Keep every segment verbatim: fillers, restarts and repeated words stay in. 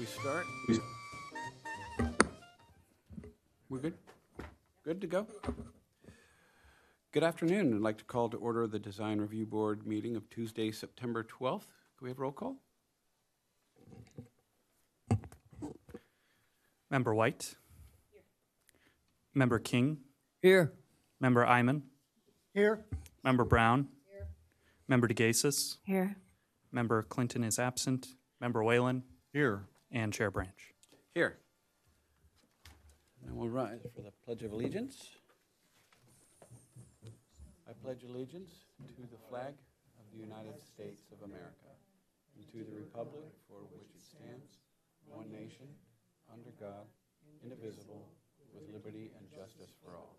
we start? We're good? Good to go? Good afternoon. I'd like to call to order the Design Review Board meeting of Tuesday, September twelfth. Can we have roll call? Member White. Here. Member King. Here. Member Iman. Here. Member Brown. Here. Member DeGasis. Here. Member Clinton is absent. Member Whalen. Here. And Chair Branch. Here. And we'll rise for the Pledge of Allegiance. I pledge allegiance to the flag of the United States of America and to the republic for which it stands, one nation, under God, indivisible, with liberty and justice for all.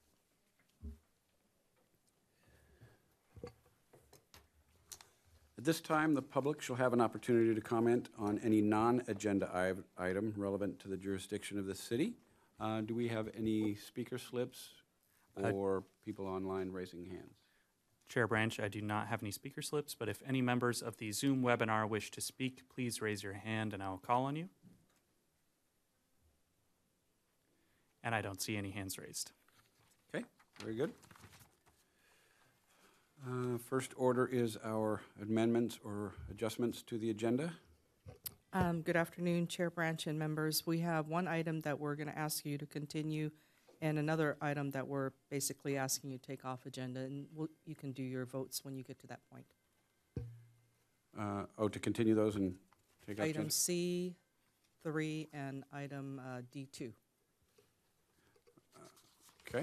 At this time, the public shall have an opportunity to comment on any non-agenda i- item relevant to the jurisdiction of the city. Uh, do we have any speaker slips Uh, or people online raising hands? Chair Branch, I do not have any speaker slips, but if any members of the Zoom webinar wish to speak, please raise your hand and I will call on you. And I don't see any hands raised. Okay, very good. Uh, First order is our amendments or adjustments to the agenda. Um, good afternoon, Chair Branch and members. We have one item that we're going to ask you to continue and another item that we're basically asking you to take off agenda, and we'll, you can do your votes when you get to that point. Uh, Oh, to continue those and take up Item agenda? C three and item uh, D two. Okay.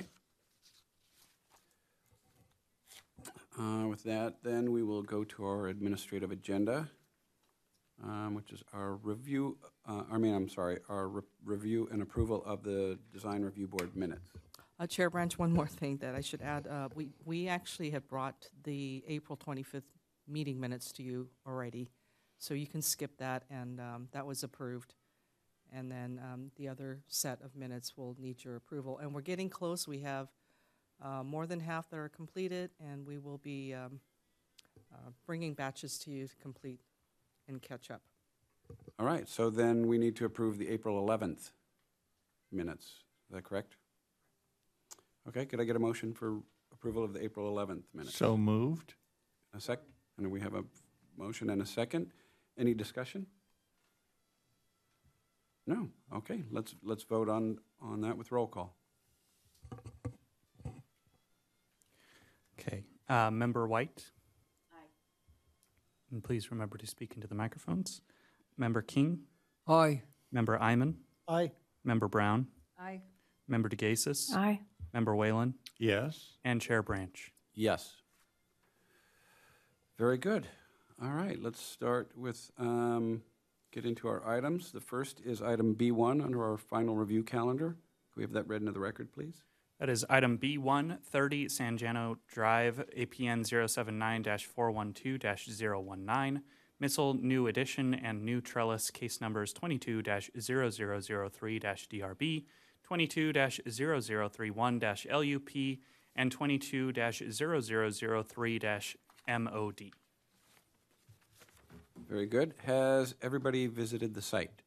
Uh, With that, then, we will go to our administrative agenda, um, which is our review, uh, I mean, I'm sorry, our re- review and approval of the Design Review Board minutes. Uh, Chair Branch, one more thing that I should add. Uh, we, we actually have brought the April twenty-fifth meeting minutes to you already, so you can skip that, and um, that was approved. And then um, the other set of minutes will need your approval. And we're getting close. We have uh, more than half that are completed, and we will be um, uh, bringing batches to you to complete and catch up. All right, so then we need to approve the April eleventh minutes. Is that correct? Okay, could I get a motion for approval of the April eleventh minutes? So moved. A sec, and we have a motion and a second. Any discussion? No, okay, let's, let's vote on, on that with roll call. Okay. Uh, Member White. Aye. And please remember to speak into the microphones. Member King. Aye. Member Iman. Aye. Member Brown. Aye. Member DeGasis. Aye. Member Whalen. Yes. And Chair Branch. Yes. Very good. All right, let's start with, um, get into our items. The first is item B one under our final review calendar. Can we have that read into the record, please? That is item B one, thirty San Jano Drive, A P N zero seven nine dash four one two dash zero one nine. Missile New Edition and New Trellis case numbers twenty-two dash zero zero zero three dash D R B, twenty-two dash zero zero three one dash L U P, and twenty-two dash zero zero zero three dash M O D. Very good. Has everybody visited the site?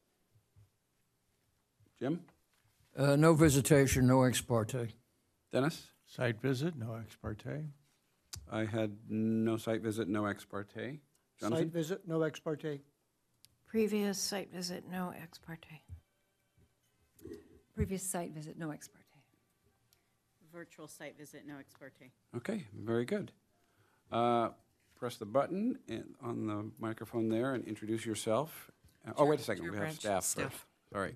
Jim? Uh, no visitation, no ex parte. Dennis? Site visit, no ex parte. I had no site visit, no ex parte. Jonathan? Site visit, no ex parte. Previous site visit, no ex parte. Previous site visit, no ex parte. Virtual site visit, no ex parte. Okay, very good. Uh, Press the button and on the microphone there and introduce yourself. Uh, Oh, wait a second, Chair we have Branch, staff staff. first. Sorry.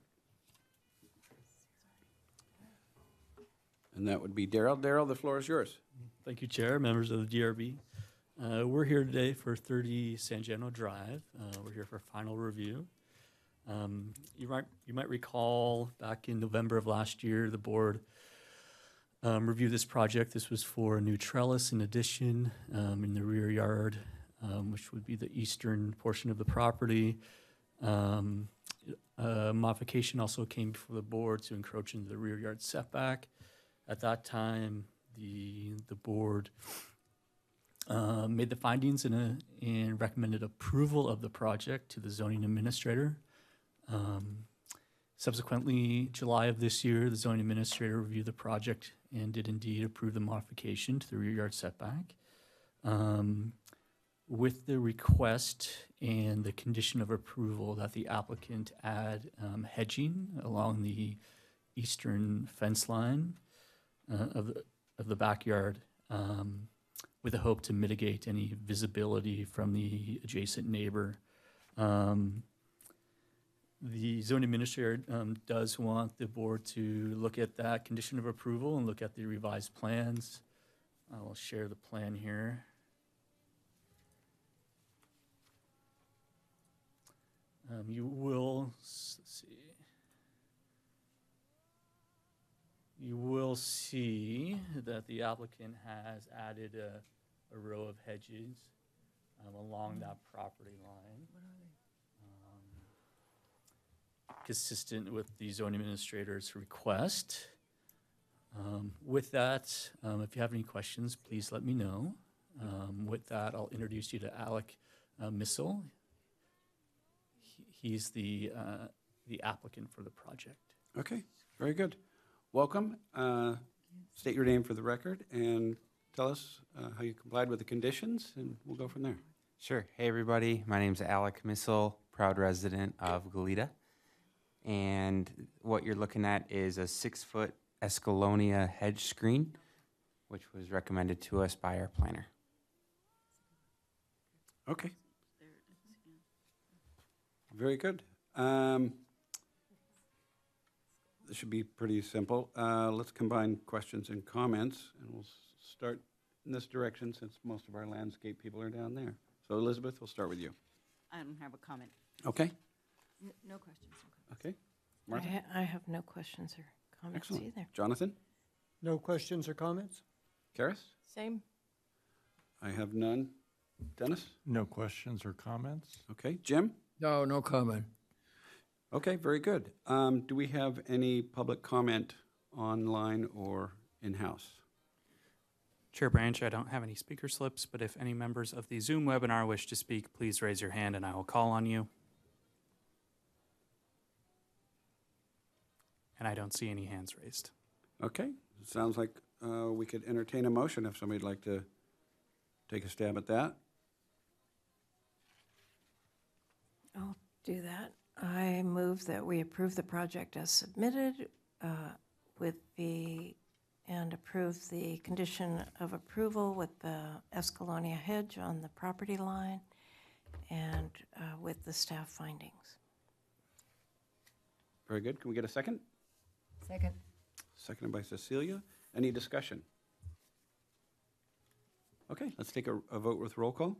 And that would be Daryl. Daryl, the floor is yours. Thank you, Chair, members of the D R B. Uh, we're here today for thirty San Jano Drive. Uh, we're here for final review. Um, you might you might recall back in November of last year, the board um, reviewed this project. This was for a new trellis in addition um, in the rear yard, um, which would be the eastern portion of the property. Um, a modification also came before the board to encroach into the rear yard setback. At that time, the the board uh, made the findings and, a, and recommended approval of the project to the zoning administrator. Um, Subsequently, July of this year, the zoning administrator reviewed the project and did indeed approve the modification to the rear yard setback. Um, With the request and the condition of approval that the applicant add um, hedging along the eastern fence line uh, of, the, of the backyard, um, with the hope to mitigate any visibility from the adjacent neighbor. Um, The zoning administrator um, does want the board to look at that condition of approval and look at the revised plans. I will share the plan here. Um, You will, s- see, you will see that the applicant has added a, a row of hedges um, along that property line. Um, Consistent with the zoning administrator's request. Um, With that, um, if you have any questions, please let me know. Um, With that, I'll introduce you to Alec uh, Missel. He- He's the, uh, the applicant for the project. Okay, very good. Welcome. Uh, State your name for the record and tell us uh, how you complied with the conditions, and we'll go from there. Sure. Hey, everybody. My name's Alec Missel, proud resident of Goleta. And what you're looking at is a six-foot Escalonia hedge screen, which was recommended to us by our planner. Okay. Very good. Um, This should be pretty simple. Uh, Let's combine questions and comments, and we'll s- start in this direction since most of our landscape people are down there. So Elizabeth, we'll start with you. I don't have a comment. Okay? No questions. Okay. I, Martha? ha- I have no questions or comments Excellent. either. Jonathan? No questions or comments? Karis? Same. I have none. Dennis? No questions or comments? Okay. Jim? No, no comment. Okay, very good. Um, Do we have any public comment online or in-house? Chair Branch, I don't have any speaker slips, but if any members of the Zoom webinar wish to speak, please raise your hand and I will call on you. And I don't see any hands raised. Okay, it sounds like uh, we could entertain a motion if somebody'd like to take a stab at that. I'll do that. I move that we approve the project as submitted uh, with the, and approve the condition of approval with the Escalonia hedge on the property line and uh, with the staff findings. Very good. Can we get a second? Second. Seconded by Cecilia. Any discussion? Okay, let's take a, a vote with roll call.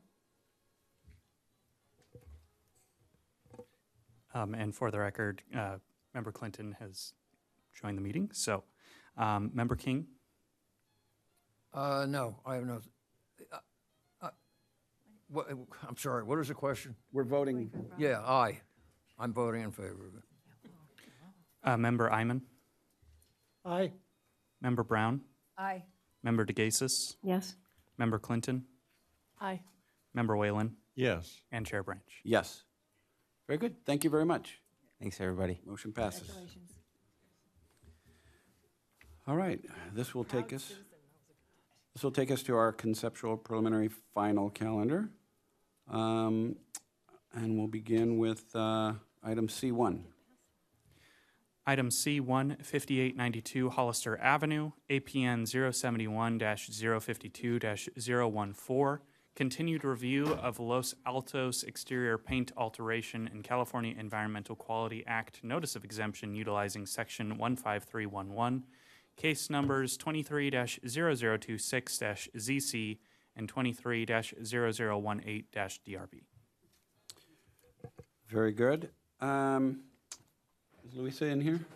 Um, and for the record, uh, Member Clinton has joined the meeting. So, um, Member King, Uh, no, I have no, uh, uh, what, I'm sorry, what is the question? We're voting. Yeah, aye. I'm voting in favor of it. uh, Member Iman, Aye. Member Brown, Aye. Member DeGasis, Yes. Member Clinton, Aye. Member Whalen, Yes. and Chair Branch. Yes. Very good. Thank you very much. Thanks, everybody. Motion passes. All right, this will take us, this will take us to our conceptual preliminary final calendar. Um, And we'll begin with uh, item C one. Item C one, fifty-eight ninety-two Hollister Avenue, A P N zero seventy-one dash zero fifty-two dash zero one four. Continued review of Los Altos exterior paint alteration in California Environmental Quality Act notice of exemption utilizing section one five three one one, case numbers twenty-three dash zero zero two six dash Z C and twenty-three dash zero zero one eight dash D R B. Very good. Um, Is Louisa in here?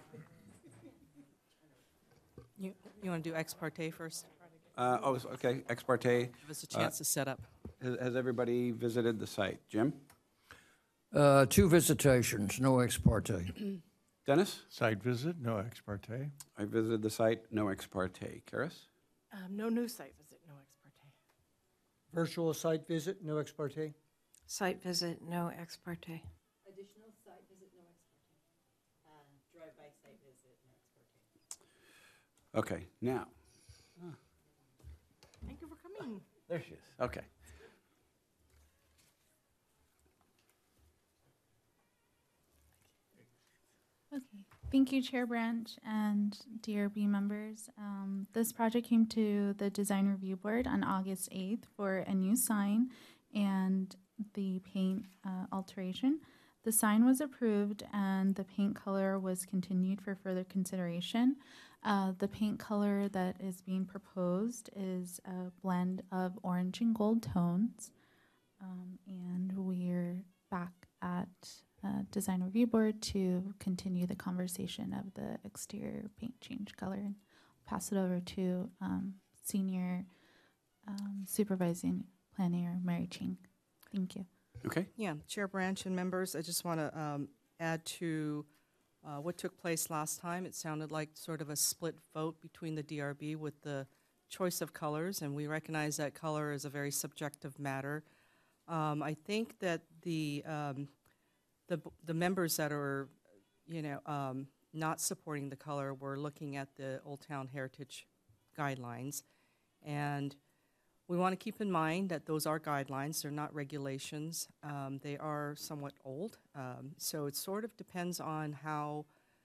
You, you want to do ex parte first? Uh, Oh, it's- okay, ex parte. Give us a chance to set up. Has has everybody visited the site? Jim? Uh, two visitations, no ex parte. Dennis? Site visit, no ex parte. I visited the site, no ex parte. Karis? Um, no new site visit, no ex parte. Virtual site visit, no ex parte. Site visit, no ex parte. Additional site visit, no ex parte. Okay, now, Thank you for coming. there she is. Okay. Okay. Thank you, Chair Branch and D R B members. Um, this project came to the Design Review Board on August eighth for a new sign and the paint uh, alteration. The sign was approved and the paint color was continued for further consideration. Uh, the paint color that is being proposed is a blend of orange and gold tones. Um, and we're back at uh, Design Review Board to continue the conversation of the exterior paint change color. And pass it over to um, Senior um, Supervising Planner Mary Ching. Thank you. Okay. Yeah, Chair Branch and members, I just want to um, add to uh, what took place last time. It sounded like sort of a split vote between the D R B with the choice of colors, and we recognize that color is a very subjective matter. Um, I think that the, um, the b- the members that are, you know, um, not supporting the color were looking at the Old Town Heritage guidelines, and we want to keep in mind that those are guidelines, they're not regulations. Um, they are somewhat old, um, so it sort of depends on how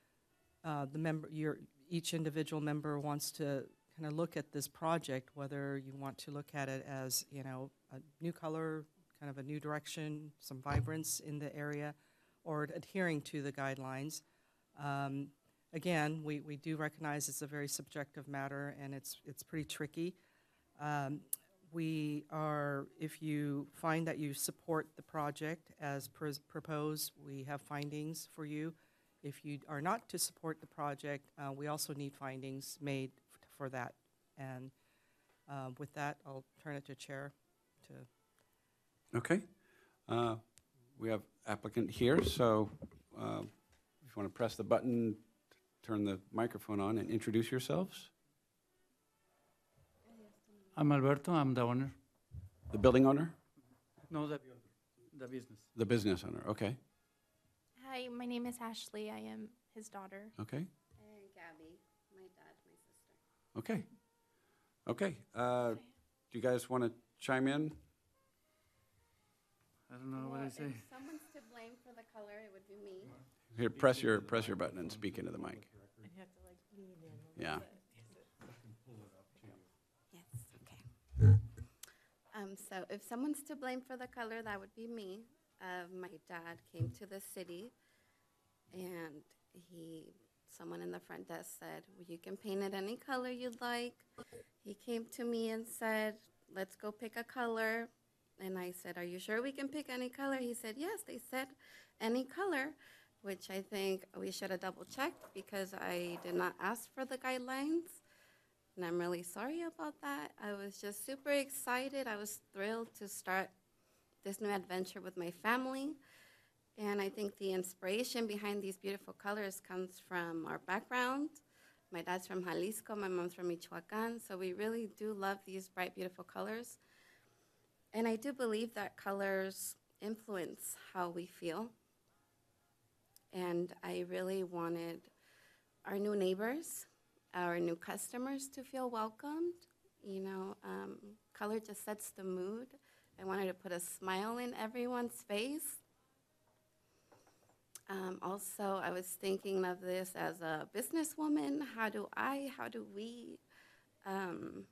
uh, the member, your, each individual member wants to kind of look at this project, whether you want to look at it as, you know, a new color, kind of a new direction, some vibrance in the area, or adhering to the guidelines. Um, again, we, we do recognize it's a very subjective matter and it's, it's pretty tricky. Um, We are, if you find that you support the project as pres- proposed, we have findings for you. If you are not to support the project, uh, we also need findings made f- for that. And uh, with that, I'll turn it to Chair to. Okay. Uh, We have applicant here, so uh, if you want to press the button, turn the microphone on and introduce yourselves. I'm Alberto, I'm the owner. The building owner? No, the, the business. The business owner, okay, Hi, my name is Ashley. I am his daughter. okay, And Gabby, my dad, my sister. okay. Okay, uh, do you guys want to chime in? I don't know what I say. If someone's to blame for the color, it would be me. Here, press your, press your button and speak into the mic. I'd have to like lean in a little Yeah. bit. Yes, okay. Um, so if someone's to blame for the color, that would be me. Uh, my dad came to the city and he, someone in the front desk said, well, you can paint it any color you'd like. He came to me and said, let's go pick a color. And I said, are you sure we can pick any color? He said, yes, they said any color, which I think we should have double checked because I did not ask for the guidelines. And I'm really sorry about that. I was just super excited. I was thrilled to start this new adventure with my family. And I think the inspiration behind these beautiful colors comes from our background. My dad's from Jalisco, my mom's from Michoacan, so we really do love these bright, beautiful colors. And I do believe that colors influence how we feel. And I really wanted our new neighbors, our new customers to feel welcomed. You know, um, color just sets the mood. I wanted to put a smile in everyone's face. Um, also, I was thinking of this as a businesswoman. How do I, how do we, um,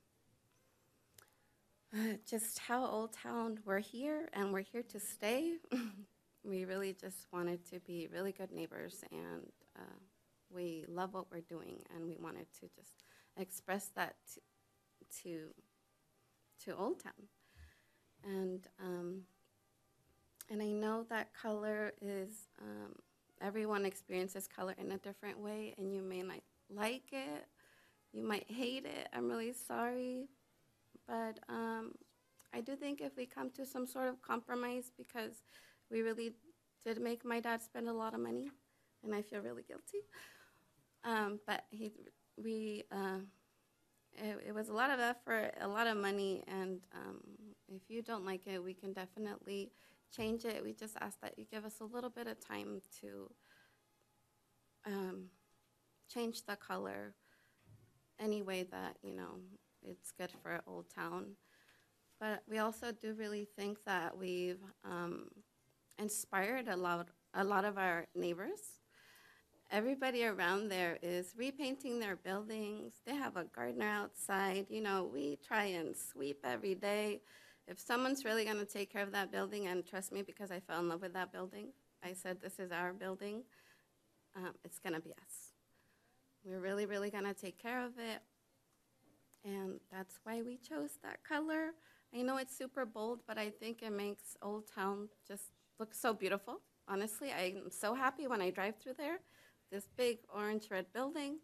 uh, just how Old Town, we're here and we're here to stay. We really just wanted to be really good neighbors, and uh, we love what we're doing, and we wanted to just express that to to, to Old Town. And um, and I know that color is, um, everyone experiences color in a different way, and you may not like it, you might hate it, I'm really sorry. But um, I do think if we come to some sort of compromise, because we really did make my dad spend a lot of money, and I feel really guilty. Um, but he, we, uh, it, it was a lot of effort, a lot of money, and um, if you don't like it, we can definitely change it. We just ask that you give us a little bit of time to um, change the color any way that, you know, it's good for Old Town. But we also do really think that we've um, inspired a lot, a lot of our neighbors. Everybody around there is repainting their buildings. They have a gardener outside. You know, we try and sweep every day. If someone's really going to take care of that building, and trust me, because I fell in love with that building, I said, this is our building, um, it's going to be us. We're really, really going to take care of it. And that's why we chose that color. I know it's super bold, but I think it makes Old Town just look so beautiful. Honestly, I'm so happy when I drive through there. This big orange-red building.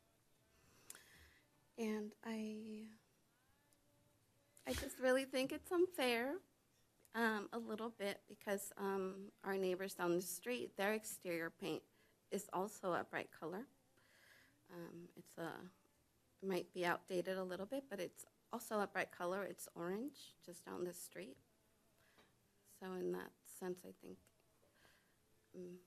And I, I just really think it's unfair, um, a little bit, because um, our neighbors down the street, their exterior paint is also a bright color. Um, it's a, it might be outdated a little bit, but it's also a bright color. It's orange, just down the street. So in that sense, I think, um,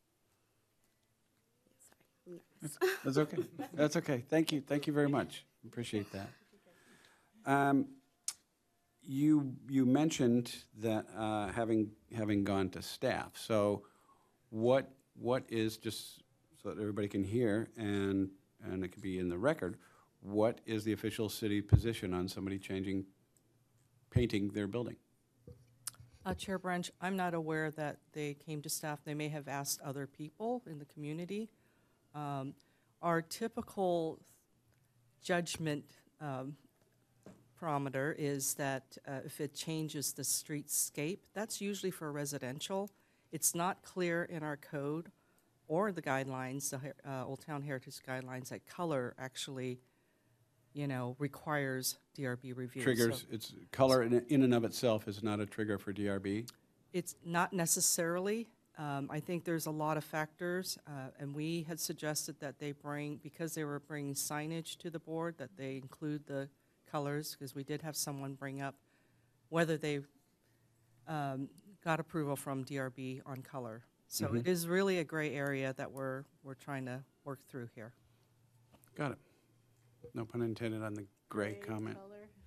sorry, I'm nervous. That's, that's okay. That's okay. Thank you. Thank you very much. Appreciate that. Um, you you mentioned that uh, having having gone to staff. So, what what is, just so that everybody can hear and and it can be in the record, what is the official city position on somebody changing, painting their building? Uh, Chair Branch, I'm not aware that they came to staff. They may have asked other people in the community. Um, our typical judgment um, parameter is that uh, if it changes the streetscape, that's usually for residential. It's not clear in our code or the guidelines, the uh, Old Town Heritage Guidelines, that color actually, you know, requires D R B review. Triggers, So it's color in, in and of itself is not a trigger for D R B? it's not necessarily. Um, I think there's a lot of factors, uh, and we had suggested that they bring, because they were bringing signage to the board, that they include the colors, because we did have someone bring up whether they um, got approval from D R B on color. So Mhm. it is really a gray area that we're we're trying to work through here. Got it. No pun intended on the gray comment.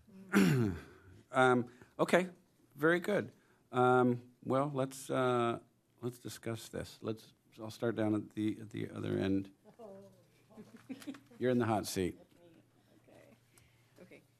um, okay, very good. Um, well, let's uh, let's discuss this. Let's. I'll start down at the at the other end. You're in the hot seat. Okay.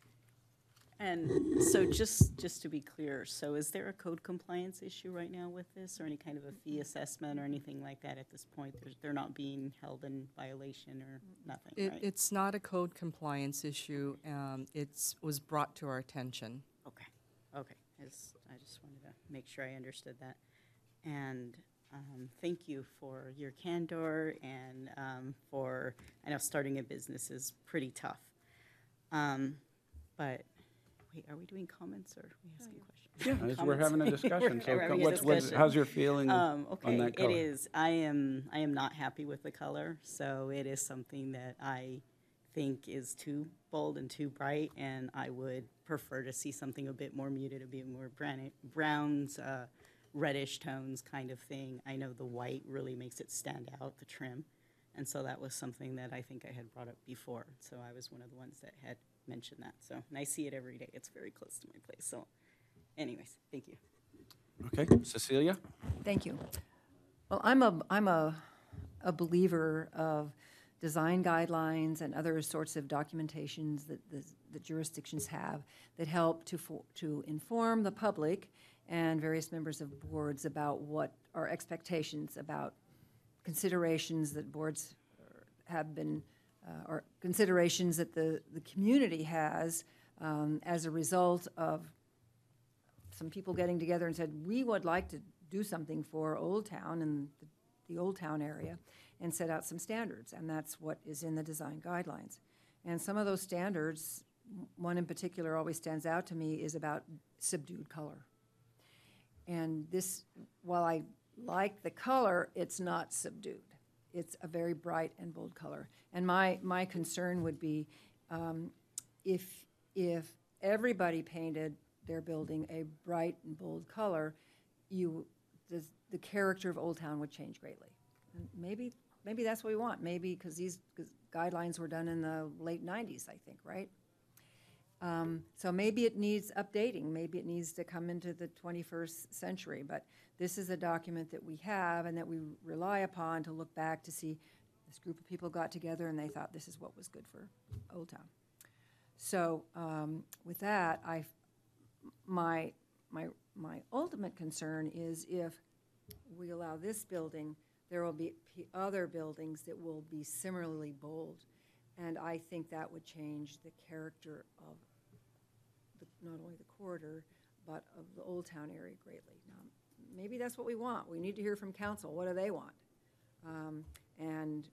And so just, just to be clear, so is there a code compliance issue right now with this, or any kind of a fee assessment or anything like that at this point? There's, they're not being held in violation or nothing, It, right? It's not a code compliance issue. Um, it's was brought to our attention. Okay, okay. I just, I just wanted to make sure I understood that. And um, thank you for your candor and um, for, I know starting a business is pretty tough. Um, but, wait, are we doing comments or are we asking questions? Yeah, as we're Comments? having a discussion. We're So having a what's, what's, discussion. how's your feeling Um, on okay, that color? it is. I am. I am not happy with the color. So it is something that I think is too bold and too bright, and I would prefer to see something a bit more muted, a bit more brown, browns, uh, reddish tones kind of thing. I know the white really makes it stand out, the trim, and so that was something that I think I had brought up before. So I was one of the ones that had mentioned that. So, and I see it every day. It's very close to my place. So, anyways, thank you. Okay, Cecilia? Thank you. Well, I'm a, I'm a, a believer of design guidelines and other sorts of documentations that the, the jurisdictions have that help to, for, to inform the public and various members of boards about what our expectations about considerations that boards have been, uh, or considerations that the, the community has um, as a result of some people getting together and said, we would like to do something for Old Town and the, the Old Town area and set out some standards, and that's what is in the design guidelines. And some of those standards, one in particular always stands out to me, is about subdued color. And this, while I like the color, it's not subdued. It's a very bright and bold color. And my, my concern would be um, if, if everybody painted their building a bright and bold color, you, the, the character of Old Town would change greatly. And maybe maybe that's what we want, maybe, because these 'cause guidelines were done in the late nineties, I think, right? Um, So maybe it needs updating, maybe it needs to come into the twenty-first century, but this is a document that we have and that we rely upon to look back to see this group of people got together and they thought this is what was good for Old Town. So um, with that, I, my, my, my ultimate concern is if we allow this building, there will be p- other buildings that will be similarly bold. And I think that would change the character of the, not only the corridor, but of the Old Town area greatly. Now, maybe that's what we want. We need to hear from council. What do they want? Um, and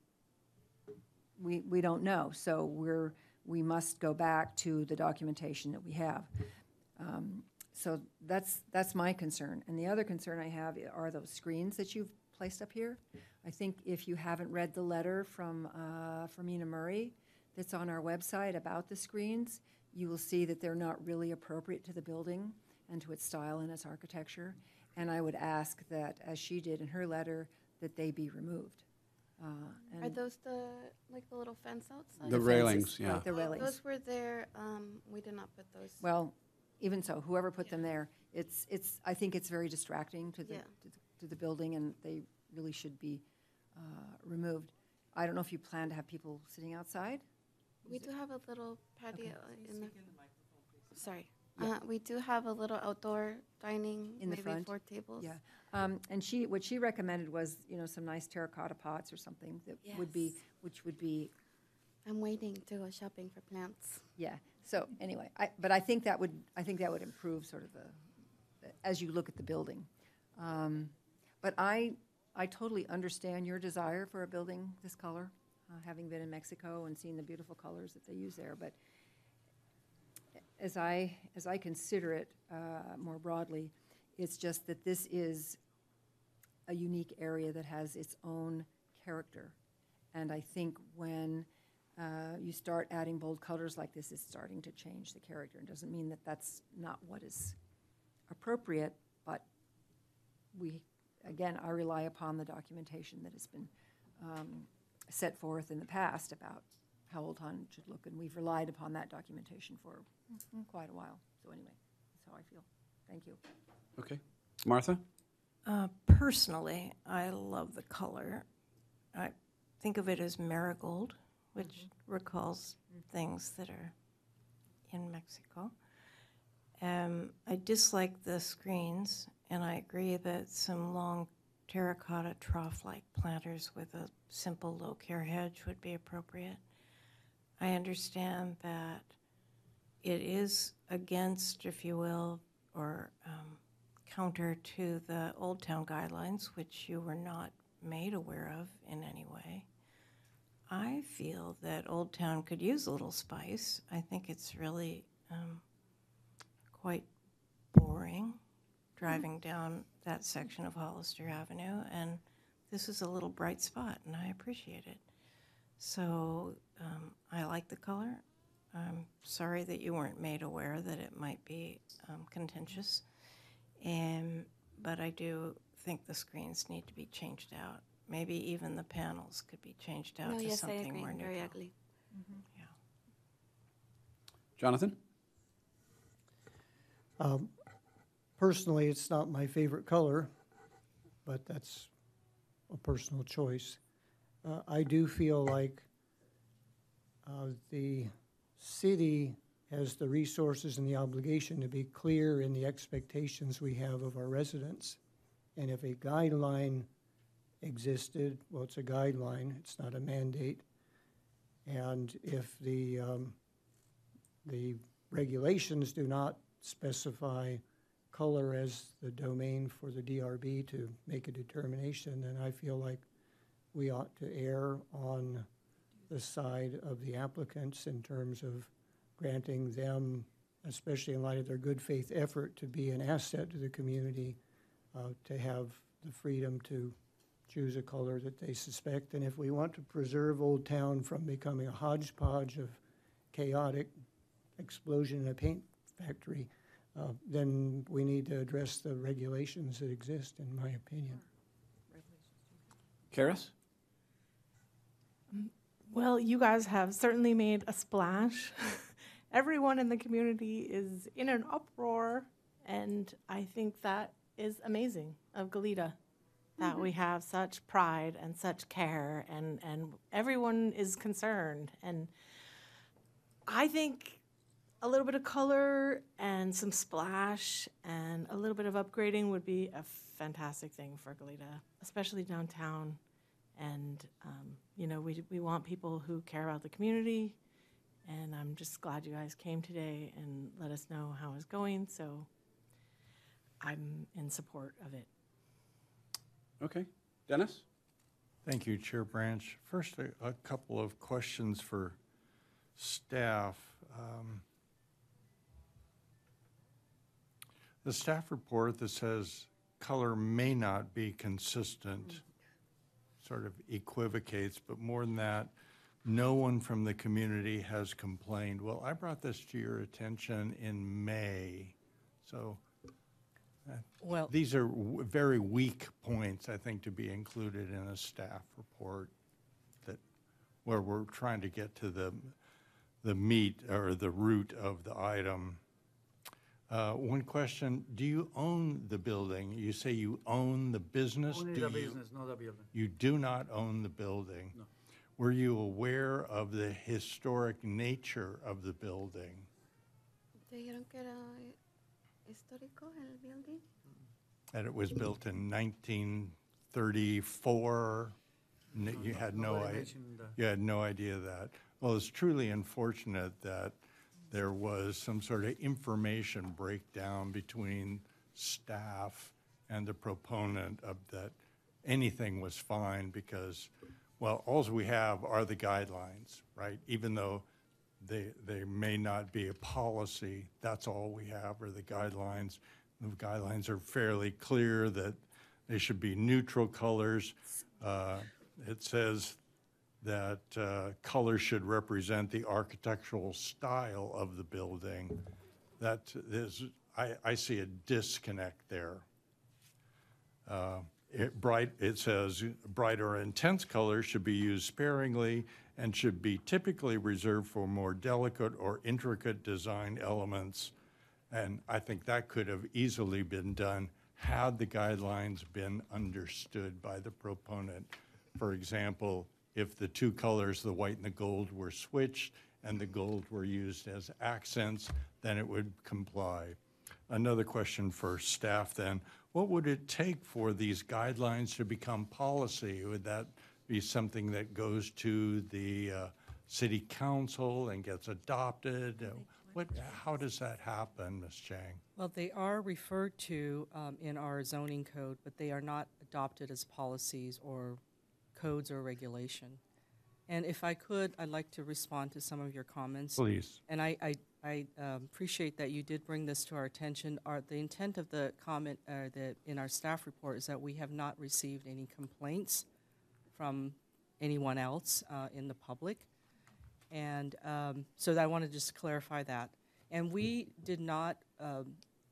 we, we don't know. So we're, we must go back to the documentation that we have. Um, so that's, that's my concern. And the other concern I have are those screens that you've placed up here. I think if you haven't read the letter from, uh, from Ina Murray that's on our website about the screens, you will see that they're not really appropriate to the building and to its style and its architecture. And I would ask that, as she did in her letter, that they be removed. Uh, Are and those the, like the little fence outside? The railings, yeah. Like the railings. Those were there, um, we did not put those. Well, even so, whoever put them there, it's, it's, I think it's very distracting to the, Yeah. to the- to the building, and they really should be uh, removed. I don't know if you plan to have people sitting outside? We do have a little patio in the, sorry. Yeah. Uh, we do have a little outdoor dining, In the maybe front? four tables. Yeah. Um, And she, what she recommended was, you know, some nice terracotta pots or something that would be, Yes. which would be, I'm waiting to go shopping for plants. yeah. So anyway, I, but I think that would, I think that would improve sort of the, as you look at the building. Um, But I, I totally understand your desire for a building this color, uh, having been in Mexico and seen the beautiful colors that they use there. But as I, as I consider it uh, more broadly, it's just that this is a unique area that has its own character. And I think when uh, you start adding bold colors like this, it's starting to change the character. It doesn't mean that that's not what is appropriate, but we, again, I rely upon the documentation that has been um, set forth in the past about how Old Town should look, and we've relied upon that documentation for mm, quite a while. So anyway, that's how I feel. Thank you. Okay. Martha? Uh, Personally, I love the color. I think of it as marigold, which recalls things that are in Mexico. Um, I dislike the screens, and I agree that some long terracotta trough-like planters with a simple low-care hedge would be appropriate. I understand that it is against, if you will, or um, counter to the Old Town guidelines, which you were not made aware of in any way. I feel that Old Town could use a little spice. I think it's really um, quite boring driving down that section of Hollister Avenue, and this is a little bright spot, and I appreciate it. So um, I like the color. I'm sorry that you weren't made aware that it might be um, contentious, and but I do think the screens need to be changed out. Maybe even the panels could be changed out No, to yes, I something agree. more neutral. Very ugly. Yeah. Jonathan? Um, Personally, it's not my favorite color, but that's a personal choice. Uh, I do feel like uh, the city has the resources and the obligation to be clear in the expectations we have of our residents. And if a guideline existed, well, it's a guideline, it's not a mandate. And if the, um, the regulations do not specify color as the domain for the D R B to make a determination, then I feel like we ought to err on the side of the applicants in terms of granting them, especially in light of their good faith effort to be an asset to the community, uh, to have the freedom to choose a color that they suspect. And if we want to preserve Old Town from becoming a hodgepodge of chaotic explosion in a paint factory, uh, then we need to address the regulations that exist, in my opinion. Karis? Well, you guys have certainly made a splash. Everyone in the community is in an uproar, and I think that is amazing of Goleta, that we have such pride and such care, and, and everyone is concerned. And I think a little bit of color and some splash and a little bit of upgrading would be a fantastic thing for Goleta, especially downtown. And, um, you know, we, we want people who care about the community, and I'm just glad you guys came today and let us know how it's going, so I'm in support of it. Okay. Dennis? Thank you, Chair Branch. First, a, a couple of questions for staff. Um, the staff report that says color may not be consistent sort of equivocates, but more than that, no one from the community has complained. Well, I brought this to your attention in May, so uh, Well- these are w- very weak points, I think, to be included in a staff report that where we're trying to get to the the meat or the root of the item. Uh, one question: do you own the building? You say you own the business. Only do the you? business, not the building. You do not own the building. No. Were you aware of the historic nature of the building? ¿Te dijeron que era histórico el building? That it was built in nineteen thirty-four? N- You had no Nobody idea. mentioned that. You had no idea of that. Well, it's truly unfortunate that there was some sort of information breakdown between staff and the proponent of that anything was fine because, well, alls we have are the guidelines, right? Even though they, they may not be a policy, that's all we have are the guidelines. The guidelines are fairly clear that they should be neutral colors. Uh, It says that uh, color should represent the architectural style of the building. That is, I, I see a disconnect there. Uh, It bright, it says bright or intense colors should be used sparingly and should be typically reserved for more delicate or intricate design elements. And I think that could have easily been done had the guidelines been understood by the proponent. For example, if the two colors, the white and the gold, were switched and the gold were used as accents, then it would comply. Another question for staff then. What would it take for these guidelines to become policy? Would that be something that goes to the uh, city council and gets adopted? Uh, What, how does that happen, Miz Chang? Well, they are referred to um, in our zoning code, but they are not adopted as policies or codes or regulation. And if I could, I'd like to respond to some of your comments. Please. And I, I, I um, appreciate that you did bring this to our attention. Our, the intent of the comment uh, that in our staff report is that we have not received any complaints from anyone else uh, in the public. And um, so I want to just clarify that. And we did not, um,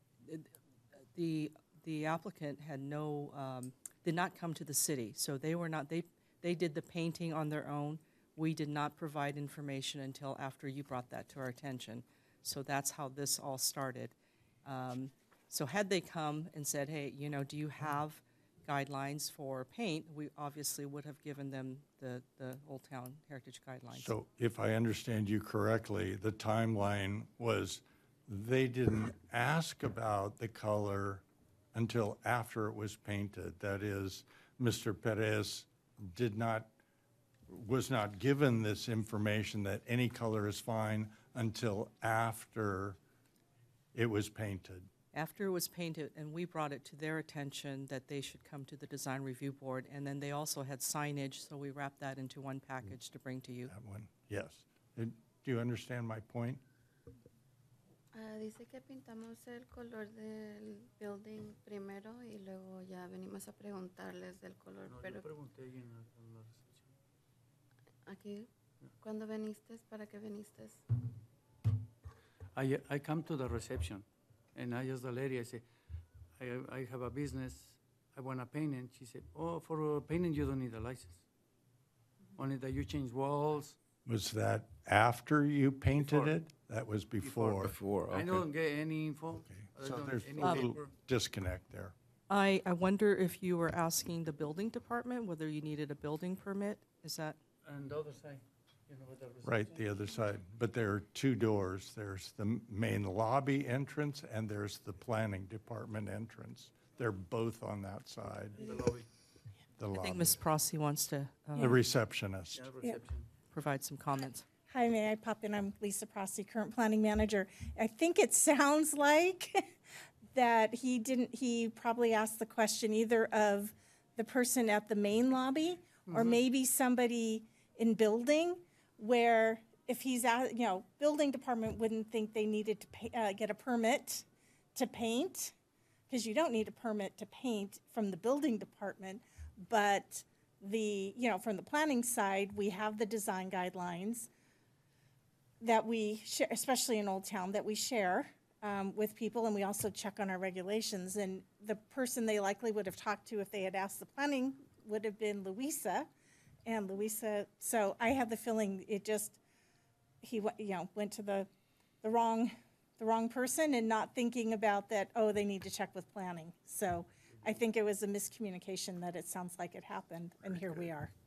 the, the applicant had no, um, did not come to the city. So they were not, they, they did the painting on their own. We did not provide information until after you brought that to our attention. So that's how this all started. Um, so had they come and said, hey, you know, do you have guidelines for paint, we obviously would have given them the, the Old Town Heritage Guidelines. So if I understand you correctly, the timeline was they didn't ask about the color until after it was painted. That is, Mister Perez did not, was not given this information that any color is fine until after it was painted. After it was painted, and we brought it to their attention that they should come to the Design Review Board, and then they also had signage, so we wrapped that into one package to bring to you. That one, yes. Uh, Do you understand my point? Ah, dice que pintamos el color del building primero y luego ya venimos a preguntarles del color. No, pero yo pregunté ahí en la, en la recepción. aquí, ¿cuándo viniste? ¿Para qué viniste? I, I come to the reception, and I asked the lady, I say, I, I have a business, I want to paint, and she said, oh, for painting you don't need a license. only that you change walls. Was that after you painted Before. it? That was before. Before, I okay. don't get any info. I So don't- there's any a little paper. disconnect there. I, I wonder if you were asking the building department whether you needed a building permit? Is that, And the other side, you know, with the Right, the other side. But there are two doors. There's the m- main lobby entrance and there's the planning department entrance. They're both on that side, the lobby. the I think lobby. Miz Prossi wants to uh, The receptionist. Yeah, reception. provide some comments. Hi, may I pop in? I'm Lisa Prossi, current planning manager. I think it sounds like that he didn't, he probably asked the question either of the person at the main lobby or maybe somebody in building where if he's out, you know, building department wouldn't think they needed to pay, uh, get a permit to paint, because you don't need a permit to paint from the building department, but the, you know, from the planning side, we have the design guidelines that we share, especially in Old Town, that we share um, with people, and we also check on our regulations. And the person they likely would have talked to if they had asked the planning would have been Louisa. And Louisa, so I have the feeling it just, he, wa- you know, went to the, the wrong, the wrong person and not thinking about that, oh, they need to check with planning. So I think it was a miscommunication that it sounds like it happened, and here we are.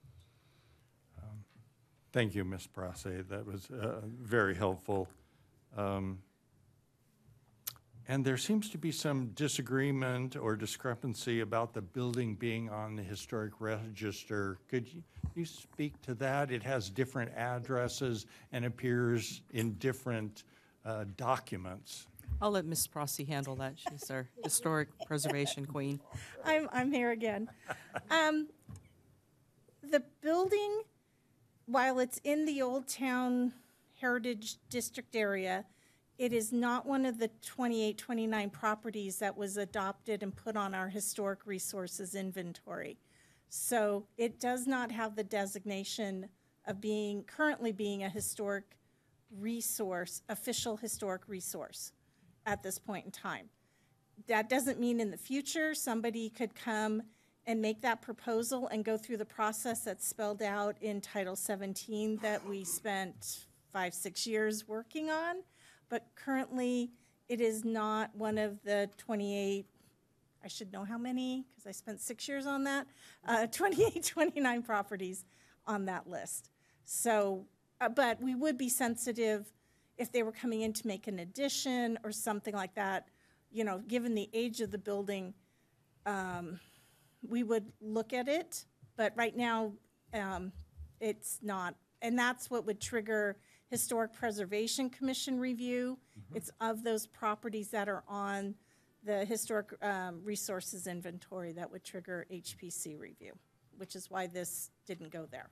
Thank you, Miz Prase. That was uh, very helpful. Um, And there seems to be some disagreement or discrepancy about the building being on the historic register. Could you, you speak to that? It has different addresses and appears in different uh, documents. I'll let Miz Prossi handle that. She's our historic preservation queen. I'm, I'm here again. Um, the building, while it's in the Old Town Heritage District area, it is not one of the twenty-eight, twenty-nine properties that was adopted and put on our historic resources inventory. So it does not have the designation of being, currently being a historic resource, official historic resource at this point in time. That doesn't mean in the future somebody could come and make that proposal and go through the process that's spelled out in Title seventeen that we spent five, six years working on. But currently, it is not one of the twenty-eight, I should know how many, because I spent six years on that, uh, twenty-eight, twenty-nine properties on that list. So, uh, but we would be sensitive if they were coming in to make an addition or something like that. You know, given the age of the building, um, we would look at it. But right now, um, it's not. And that's what would trigger Historic Preservation Commission review. Mm-hmm. It's of those properties that are on the historic um, resources inventory that would trigger H P C review, which is why this didn't go there.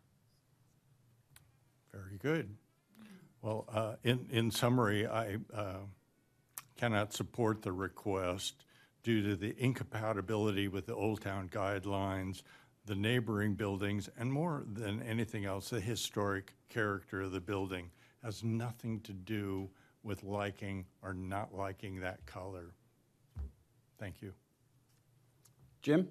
Very good. Well, uh, in, in summary, I uh, cannot support the request due to the incompatibility with the Old Town guidelines, the neighboring buildings, and more than anything else, the historic character of the building has nothing to do with liking or not liking that color. Thank you. Jim?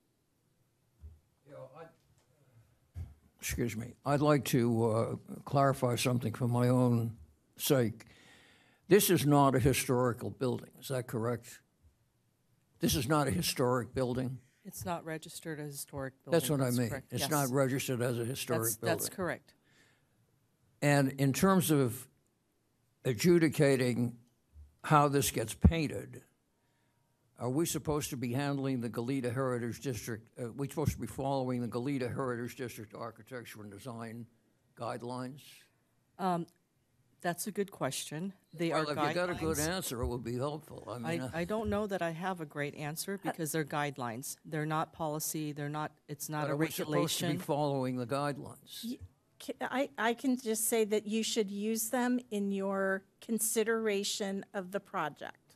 Excuse me. I'd like to uh, clarify something for my own sake. This is not a historical building, is that correct? This is not a historic building? It's not registered as a historic building. That's what I mean. correct. It's Yes. not registered as a historic That's, building. that's correct. And in terms of adjudicating how this gets painted, are we supposed to be handling the Goleta Heritage District, are we supposed to be following the Goleta Heritage District architecture and design guidelines? Um, That's a good question. They are Well, if you got a good guidelines. answer, it would be helpful. I I, mean, uh, I don't know that I have a great answer because they're guidelines. They're not policy, they're not, it's not but a are we supposed to be regulation. following the guidelines? Y- ca- I, I can just say that you should use them in your consideration of the project.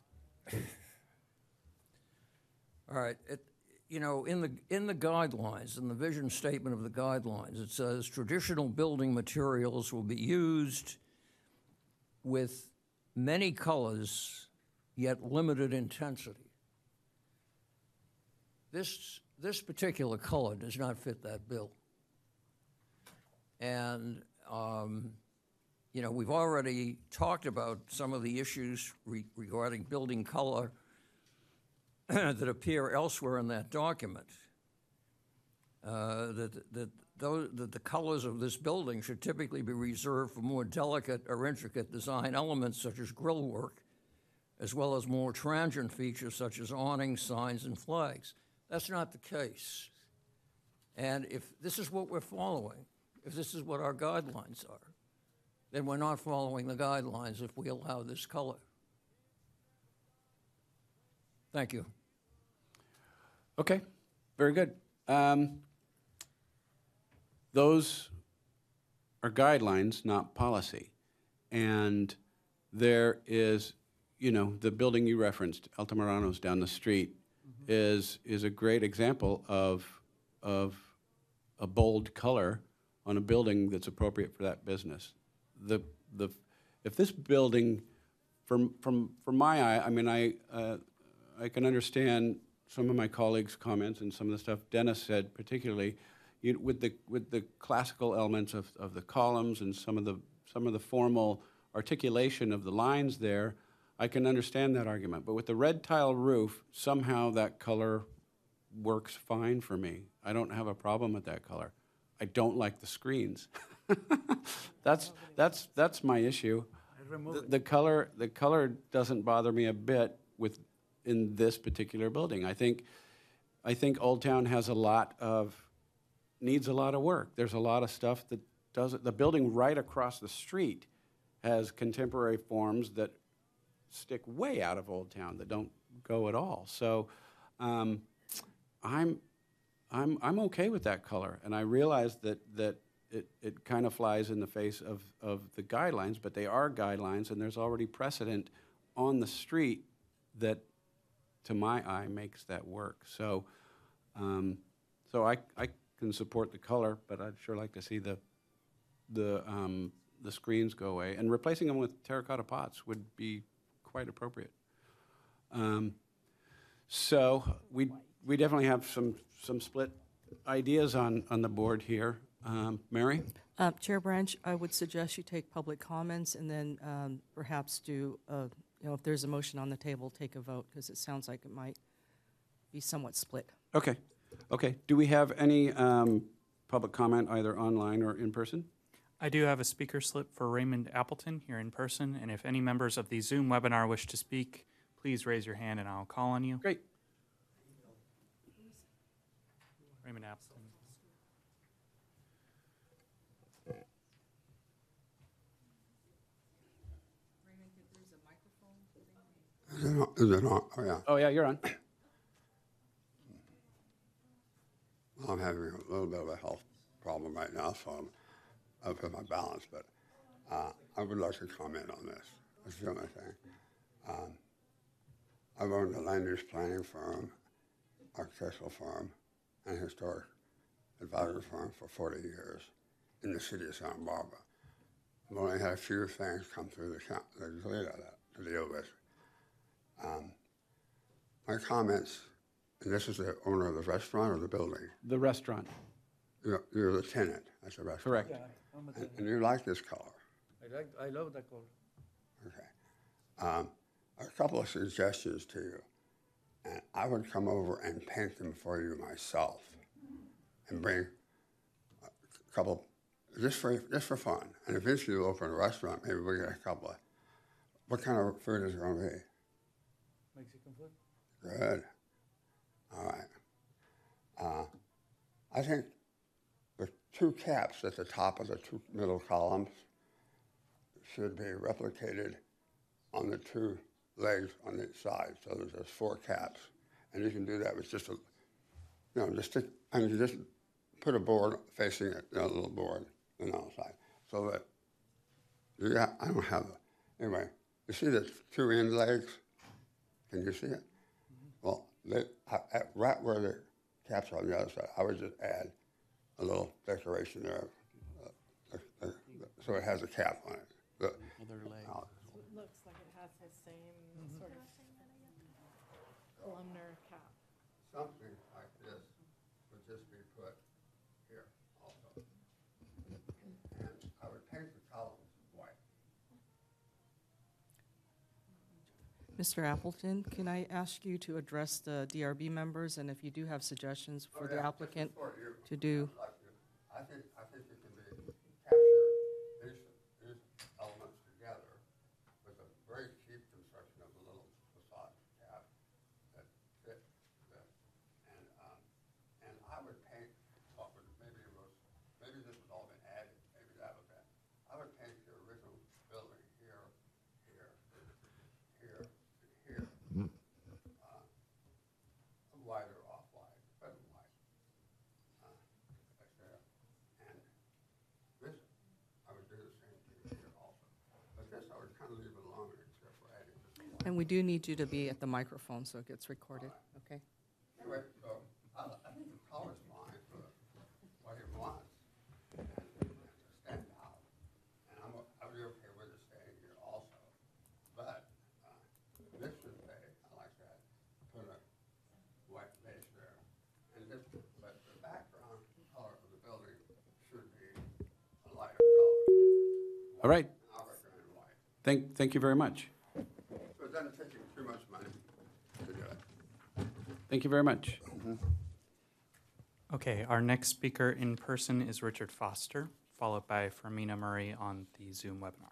All right, it, you know, in the, in the guidelines, in the vision statement of the guidelines, it says traditional building materials will be used with many colors, yet limited intensity. This, this particular color does not fit that bill. And, um, you know, we've already talked about some of the issues re- regarding building color that appear elsewhere in that document. Uh, that, that, those, that the colors of this building should typically be reserved for more delicate or intricate design elements such as grille work, as well as more transient features such as awnings, signs, and flags. That's not the case. And if this is what we're following, if this is what our guidelines are, then we're not following the guidelines if we allow this color. Thank you. Okay, very good. Um, those are guidelines, not policy. And there is, you know, the building you referenced, Altamirano's down the street, mm-hmm. is is a great example of of a bold color on a building that's appropriate for that business. The the if this building, from from from my eye, I mean, I uh, I can understand some of my colleagues' comments and some of the stuff Dennis said, particularly you, with the with the classical elements of, of the columns and some of the some of the formal articulation of the lines there. I can understand that argument, but with the red tile roof, somehow that color works fine for me. I don't have a problem with that color. I don't like the screens. that's that's that's my issue. The, the color the color doesn't bother me a bit with in this particular building. I think I think Old Town has a lot of needs a lot of work. There's a lot of stuff that doesn't. The building right across the street has contemporary forms that stick way out of Old Town that don't go at all. So um, I'm I'm I'm okay with that color, and I realize that that it, it kind of flies in the face of, of the guidelines, but they are guidelines, and there's already precedent on the street that, to my eye, makes that work. So um, so I I can support the color, but I'd sure like to see the the um, the screens go away, and replacing them with terracotta pots would be quite appropriate. Um, so we we definitely have some some split ideas on on the board here. Um, Mary? Uh, Chair Branch, I would suggest you take public comments and then um, perhaps do, uh, you know, if there's a motion on the table, take a vote, because it sounds like it might be somewhat split. Okay. Okay. Do we have any um, public comment either online or in person? I do have a speaker slip for Raymond Appleton here in person, and if any members of the Zoom webinar wish to speak, please raise your hand and I'll call on you. Great. Raymond Appleton. Is it on? Is it on? Oh, yeah. Oh, yeah, you're on. Well, I'm having a little bit of a health problem right now, so I'm up with my balance, but uh, I would like to comment on this. That's the only thing. Um, I've owned a land use planning firm, architectural firm, and historic advisory firm for forty years in the city of Santa Barbara. I've only had a few things come through the, count, the Goleta to deal with. Um, my comments, and this is the owner of the restaurant or the building? The restaurant. You're, you're the tenant at the restaurant. Correct. Yeah, I'm a And, tenant. and you like this color. I like, I love that color. Okay. Um, a couple of suggestions to you. And I would come over and paint them for you myself and bring a couple, just for, just for fun. And eventually we'll open a restaurant, maybe we'll get a couple of, what kind of food is it going to be? Mexican food? Good. All right. Uh, I think the two caps at the top of the two middle columns should be replicated on the two legs on each side. So there's, there's four caps. And you can do that with just a, you know, just stick, and you just put a board facing it, you know, a little board on the outside. So that, you got, I don't have, a, anyway, you see the two end legs? Can you see it? Mm-hmm. Well, they, I, at, right where the caps are on the other side, I would just add a little decoration there, uh, uh, uh, so it has a cap on it. The, Other leg. uh, It looks like it has his same sort of columnar cap. something like this would just be put here also. Mister Appleton, can I ask you to address the D R B members, and if you do have suggestions for the applicant to do? I think, I think it can be, capture these, these elements together with a very cheap construction of a little facade cap that fit this. And, um, and I would paint what would, maybe it was, maybe this has all been added, maybe that was it. I would paint the original building here, here, here, and here. Uh, a wider off-white, red and white. Uh, right there. And this, I would do the same thing here also. But this, I would kind of leave it alone except for adding this one. And we do need you to be at the microphone so it gets recorded, okay? Anyway, so I, I think the color's fine for what it wants. And and to stand out. And I'm, o- I would be okay with it staying here also. But, uh, this should stay, I like that. Put a white base there. And this, but the background color of the building should be a lighter color. All right. I recommend white. Thank, thank you very much. So it doesn't take you too much money to do it. Thank you very much. Okay, our next speaker in person is Richard Foster, followed by Fermina Murray on the Zoom webinar.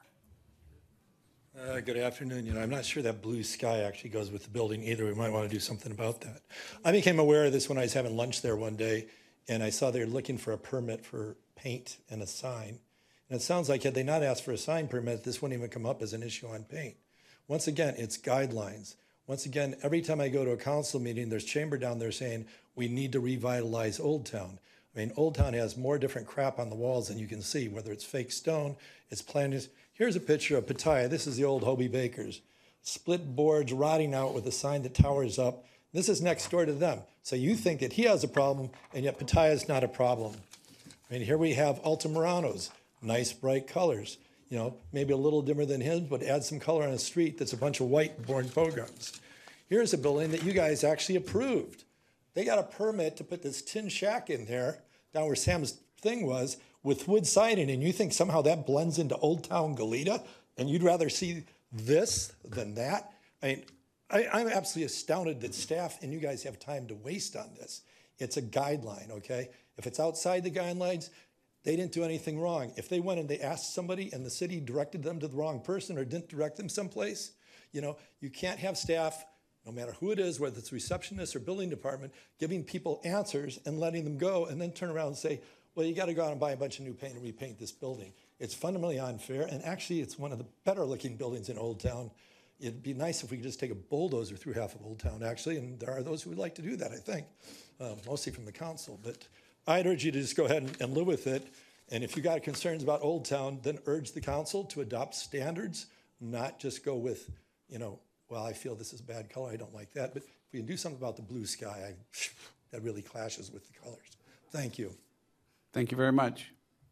Uh, Good afternoon. You know, I'm not sure that blue sky actually goes with the building either. We might want to do something about that. I became aware of this when I was having lunch there one day, and I saw they were looking for a permit for paint and a sign. And it sounds like had they not asked for a sign permit, this wouldn't even come up as an issue on paint. Once again, it's guidelines. Once again, every time I go to a council meeting, there's chamber down there saying, we need to revitalize Old Town. I mean, Old Town has more different crap on the walls than you can see, whether it's fake stone, it's plantings. Here's a picture of Pattaya. This is the old Hobie Bakers. Split boards rotting out with a sign that towers up. This is next door to them. So you think that he has a problem, and yet Pattaya is not a problem. I mean, here we have Altamiranos, nice bright colors. You know, maybe a little dimmer than his, but add some color on a street that's a bunch of white-born pograms. Here's a building that you guys actually approved. They got a permit to put this tin shack in there, down where Sam's thing was, with wood siding, and you think somehow that blends into Old Town Goleta, and you'd rather see this than that? I mean, I, I'm absolutely astounded that staff and you guys have time to waste on this. It's a guideline, okay? If it's outside the guidelines, they didn't do anything wrong. If they went and they asked somebody and the city directed them to the wrong person or didn't direct them someplace, you know, you can't have staff, no matter who it is, whether it's receptionist or building department, giving people answers and letting them go and then turn around and say, well, you got to go out and buy a bunch of new paint and repaint this building. It's fundamentally unfair, and actually it's one of the better looking buildings in Old Town. It'd be nice if we could just take a bulldozer through half of Old Town, actually, and there are those who would like to do that, I think, uh, mostly from the council. But I'd urge you to just go ahead and, and live with it. And if you got concerns about Old Town, then urge the council to adopt standards, not just go with, you know, well, I feel this is a bad color, I don't like that. But if we can do something about the blue sky, I, that really clashes with the colors. Thank you. Thank you very much.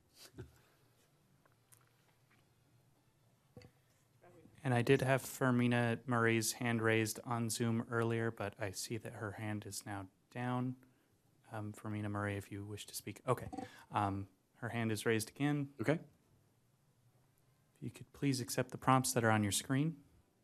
And I did have Fermina Murray's hand raised on Zoom earlier, but I see that her hand is now down. Um, Fermina Murray, if you wish to speak. Okay. Um, her hand is raised again. Okay. If you could please accept the prompts that are on your screen.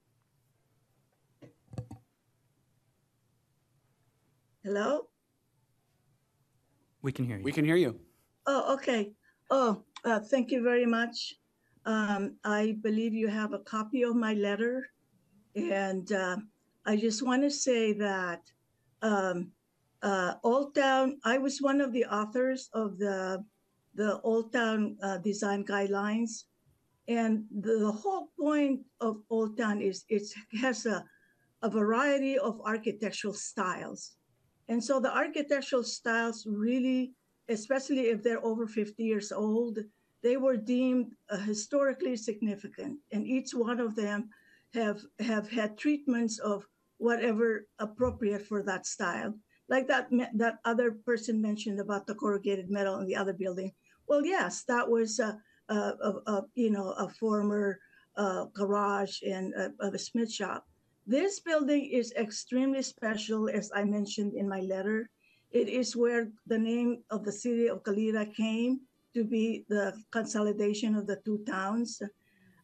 Hello? We can hear you. We can hear you. Oh, okay. Oh, uh, thank you very much. Um, I believe you have a copy of my letter. And uh, I just want to say that um, uh, Old Town, I was one of the authors of the, the Old Town uh, design guidelines. And the, the whole point of Old Town is it has a, a variety of architectural styles. And so the architectural styles really, especially if they're over fifty years old, they were deemed uh, historically significant. And each one of them have, have had treatments of whatever appropriate for that style. Like that, that other person mentioned about the corrugated metal in the other building. Well, yes, that was a, a, a, a you know, a former uh, garage and a, of a smith shop. This building is extremely special, as I mentioned in my letter. It is where the name of the city of Goleta came to be the consolidation of the two towns.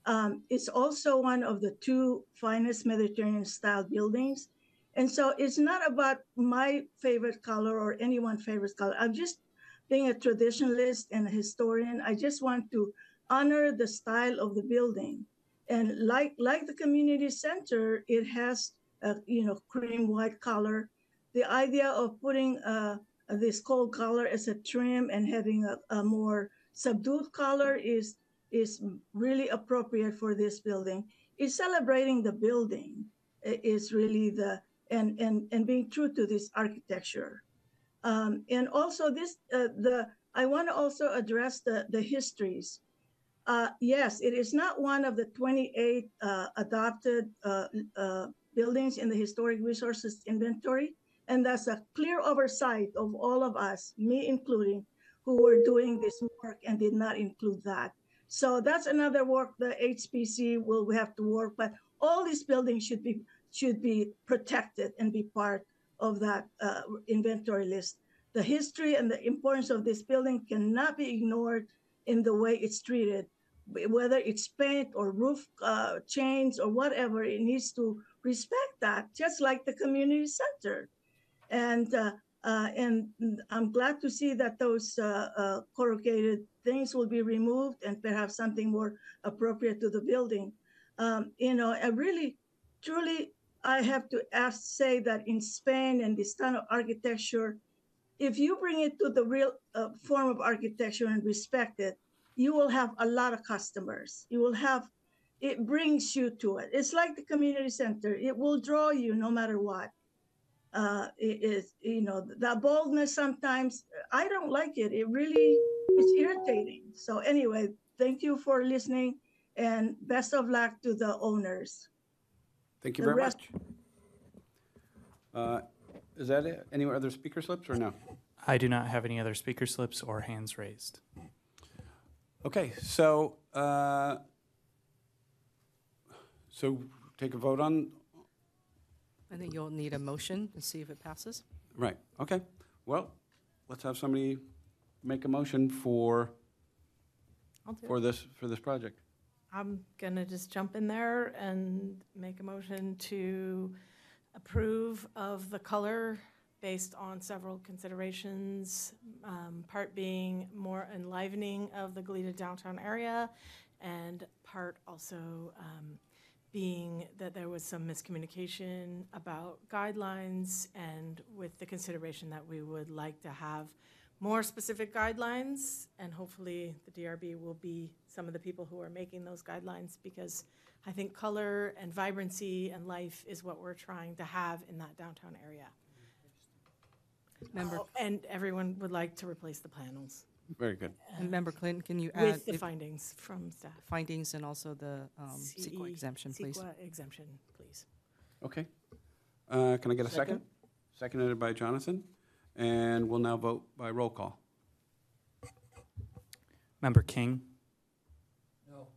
Um, it's also one of the two finest Mediterranean-style buildings. And so it's not about my favorite color or anyone's favorite color. I'm just being a traditionalist and a historian. I just want to honor the style of the building. And like, like the community center, it has a, you know, cream white color. The idea of putting uh, this cold color as a trim and having a, a more subdued color is, is really appropriate for this building. It's celebrating the building is really the, and, and, and being true to this architecture. Um, and also this, uh, the, I want to also address the, the histories. Uh, yes, it is not one of the twenty-eight uh, adopted uh, uh, buildings in the historic resources inventory. And that's a clear oversight of all of us, me including, who were doing this work and did not include that. So that's another work the H P C will have to work, but all these buildings should be should be protected and be part of that uh, inventory list. The history and the importance of this building cannot be ignored in the way it's treated, whether it's paint or roof uh, chains or whatever. It needs to respect that, just like the community center. And uh, uh, and I'm glad to see that those uh, uh, corrugated things will be removed and perhaps something more appropriate to the building. Um, you know, I really, truly, I have to ask, say that in Spain and this kind of architecture, if you bring it to the real uh, form of architecture and respect it, you will have a lot of customers. You will have, it brings you to it. It's like the community center. It will draw you no matter what. Uh, it is, you know, the boldness sometimes, I don't like it. It really is irritating. So anyway, thank you for listening and best of luck to the owners. Thank you The very rest- much. Uh, Is that it? Any other speaker slips or no? I do not have any other speaker slips or hands raised. Okay, so, uh, so take a vote on, I think you'll need a motion to see if it passes. right, okay. Well, let's have somebody make a motion for, I'll do for it. this, for this project. I'm gonna just jump in there and make a motion to approve of the color based on several considerations, um, part being more enlivening of the Goleta downtown area, and part also um, being that there was some miscommunication about guidelines, and with the consideration that we would like to have more specific guidelines, and hopefully the D R B will be some of the people who are making those guidelines, because I think color and vibrancy and life is what we're trying to have in that downtown area. Member, Oh, and everyone would like to replace the panels Very good. and Member Clinton, can you add with the if- findings from staff. findings and also the um, C E CEQA exemption, please? CEQA exemption, please. Okay. Uh, Can I get a second? Second. Seconded by Jonathan, and we'll now vote by roll call. Member King, No.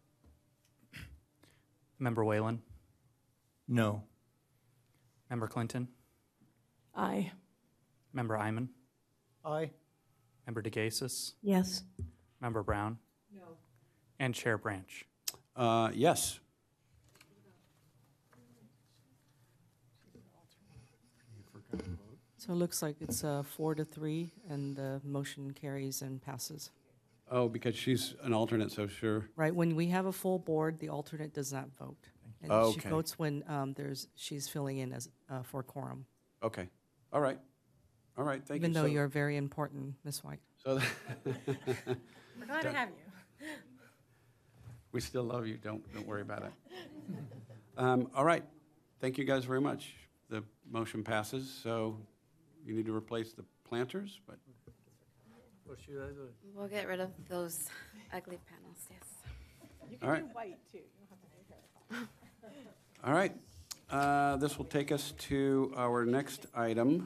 Member Whalen, No. Member Clinton, Aye. Member Iman, Aye. Member DeGasis, Yes. Member Brown, No. and Chair Branch. Uh, Yes. So it looks like it's uh, four to three, and the motion carries and passes. Oh, because she's an alternate, so sure. Right, when we have a full board, the alternate does not vote. And she Okay. votes when um, there's, she's filling in as, uh, for quorum. Okay. All right. All right, thank you. Even though So- you're very important, Miz White. So, We're glad to have you. we still love you, don't, don't worry about it. Um, All right, thank you guys very much. The motion passes, so you need to replace the planters, but, Or should I do it? We'll get rid of those ugly panels, yes. You All right. can do white, too. You don't have to do hair. all right. Uh, This will take us to our next item.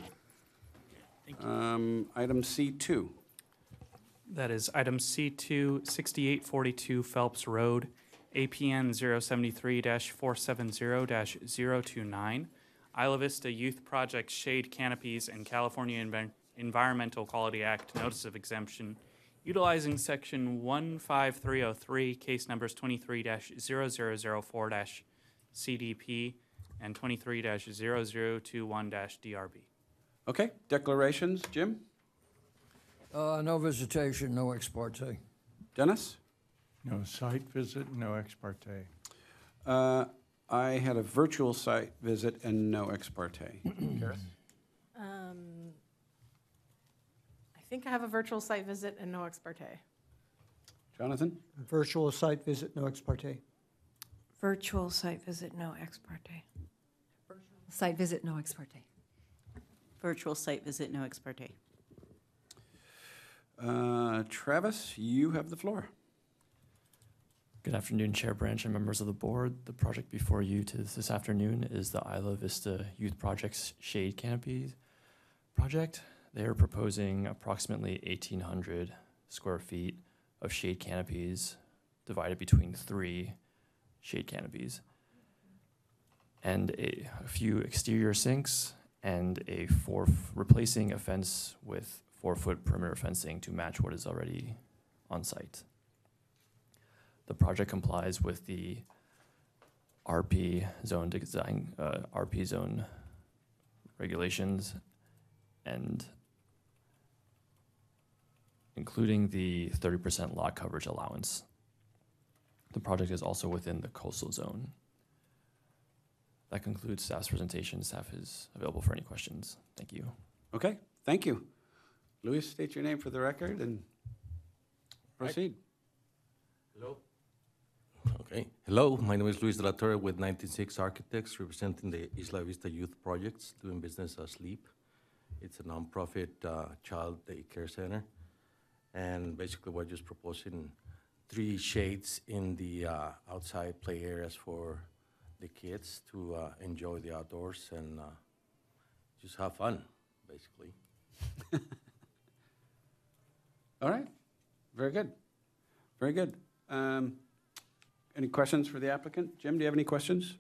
Um, Item C two. That is item C two, sixty-eight forty-two Phelps Road, A P N zero seventy-three four seventy zero two nine. Isla Vista Youth Project Shade Canopies and California Envi- Environmental Quality Act Notice of Exemption Utilizing section one five three oh three, case numbers twenty-three dash zero zero zero four dash C D P and twenty-three dash zero zero two one dash D R B. Okay, declarations, Jim? Uh, no visitation, no ex parte. Dennis? No site visit, no ex parte. Uh, I had a virtual site visit and no ex parte. Karis? Um, I think I have a virtual site visit and no ex parte. Jonathan? Virtual site visit, no ex parte. Virtual site visit, no ex parte. Site visit, no ex parte. Virtual site visit, no ex parte. Uh, Travis, you have the floor. Good afternoon, Chair Branch and members of the board. The project before you to this afternoon is the Isla Vista Youth Project's Shade Canopies project. They are proposing approximately eighteen hundred square feet of shade canopies divided between three shade canopies and a, a few exterior sinks and a four, replacing a fence with four-foot perimeter fencing to match what is already on site. The project complies with the R P zone design, uh, R P zone regulations, and including the thirty percent lot coverage allowance. The project is also within the coastal zone. That concludes staff's presentation. Staff is available for any questions. Thank you. Okay, thank you. Luis, state your name for the record and proceed. Hello. Okay. Hello, my name is Luis de la Torre with nineteen six Architects, representing the Isla Vista Youth Projects, doing business as LEAP. It's a nonprofit uh, child daycare center. And basically we're just proposing three shades in the uh, outside play areas for the kids to uh, enjoy the outdoors and uh, just have fun, basically. All right, very good, very good. Um, any questions for the applicant? Jim, do you have any questions?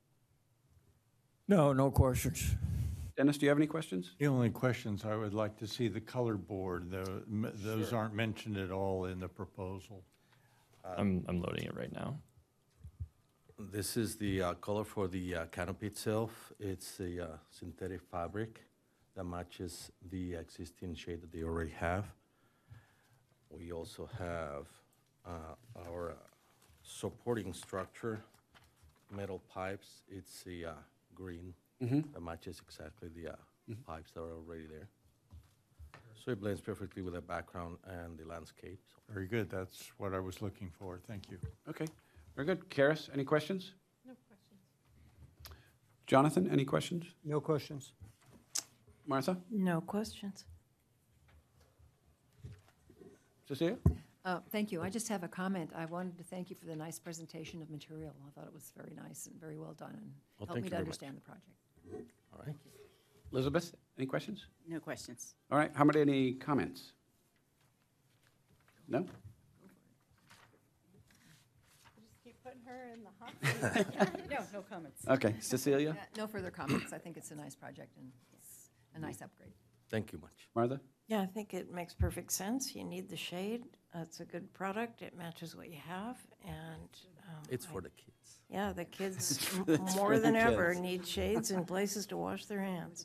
No, no questions. Dennis, do you have any questions? The only questions, I would like to see the color board. Tho- m- Those Sure. aren't mentioned at all in the proposal. I'm, I'm loading it right now. This is the uh, color for the uh, canopy itself. It's a uh, synthetic fabric that matches the existing shade that they already have. We also have uh, our uh, supporting structure, metal pipes. It's the uh, green Mhm. that matches exactly the uh, Mhm. pipes that are already there. So it blends perfectly with the background and the landscape. Very good, that's what I was looking for, thank you. Okay, very good. Karis, any questions? No questions. Jonathan, any questions? No questions. Martha? No questions. Cecilia? Uh, Thank you. I just have a comment. I wanted to thank you for the nice presentation of material. I thought it was very nice and very well done and Well, helped thank me you to very much. understand the project. All right. Elizabeth, any questions? No questions. All right, how about any comments? No? Just keep putting her in the hot seat. No, no comments. Okay, Cecilia? Uh, No further comments. I think it's a nice project and it's a nice upgrade. Thank you much. Martha? Yeah, I think it makes perfect sense. You need the shade. Uh, It's a good product. It matches what you have, and. um, It's I- for the kids. Yeah, the kids, It's m- for- it's more for than the ever, kids. need shades and places to wash their hands.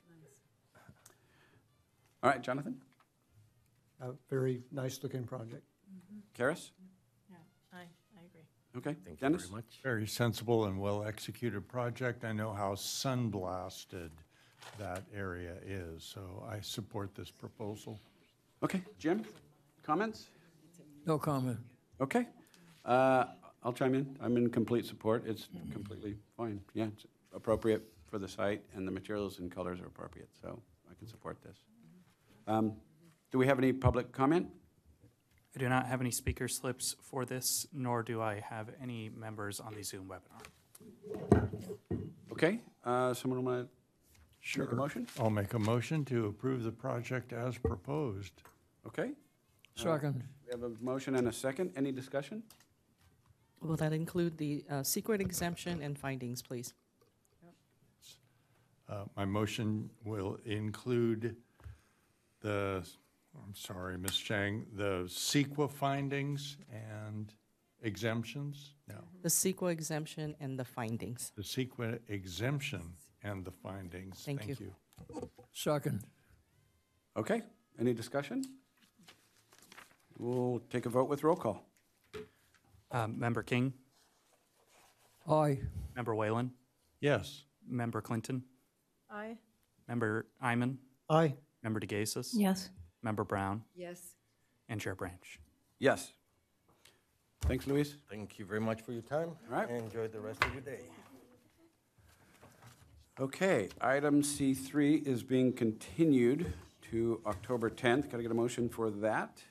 All right, Jonathan? A very nice-looking project. Karis? Yeah, I, I agree. Okay, Thank you Dennis? very much. Very sensible and well-executed project. I know how sun-blasted that area is, so I support this proposal. Okay, Jim, comments? No comment. Okay. Uh, I'll chime in. I'm in complete support. It's completely fine. Yeah, it's appropriate for the site, and the materials and colors are appropriate, so I can support this. Um, Do we have any public comment? I do not have any speaker slips for this, nor do I have any members on the Zoom webinar. Okay, uh, someone want to make a motion? I'll make a motion to approve the project as proposed. Okay. Second. We have a motion and a second. Any discussion? Will that include the uh, secret exemption and findings, please? Uh, My motion will include the I'm sorry, Miz Chang, the CEQA findings and exemptions? No. The CEQA exemption and the findings. The CEQA exemption and the findings. Thank you. you. Second. Okay, any discussion? We'll take a vote with roll call. Um, Member King, Aye. Member Whalen, Yes. Member Clinton, Aye. Member Iman, Aye. Member DeGasis, Yes. Member Brown, Yes. and Chair Branch. Yes. Thanks, Luis. Thank you very much for your time. All right. Enjoy the rest of your day. Okay, item C three is being continued to October tenth. Can I get a motion for that?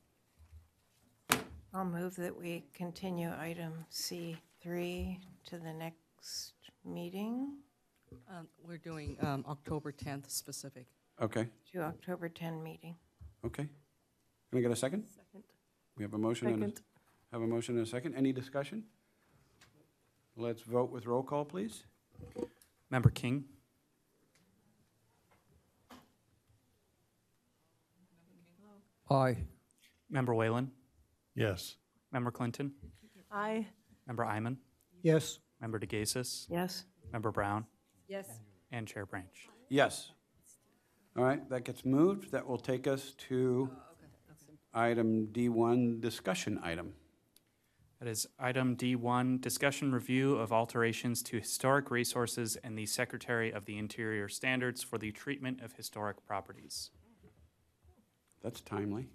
I'll move that we continue item C three to the next meeting, Um, We're doing um, October tenth specific. Okay, to October tenth meeting. okay. Can I get a second? Second. We have a motion and a, Second. have a motion and a second. Any discussion? Let's vote with roll call, please. Member King, Aye. Member Whalen, Yes. Member Clinton, Aye. Member Iman, Yes. Member DeGasis, Yes. Member Brown, Yes. and Chair Branch. Yes. All right, that gets moved. That will take us to item D one, discussion item. That is item D one, discussion review of alterations to historic resources and the Secretary of the Interior standards for the treatment of historic properties. That's timely.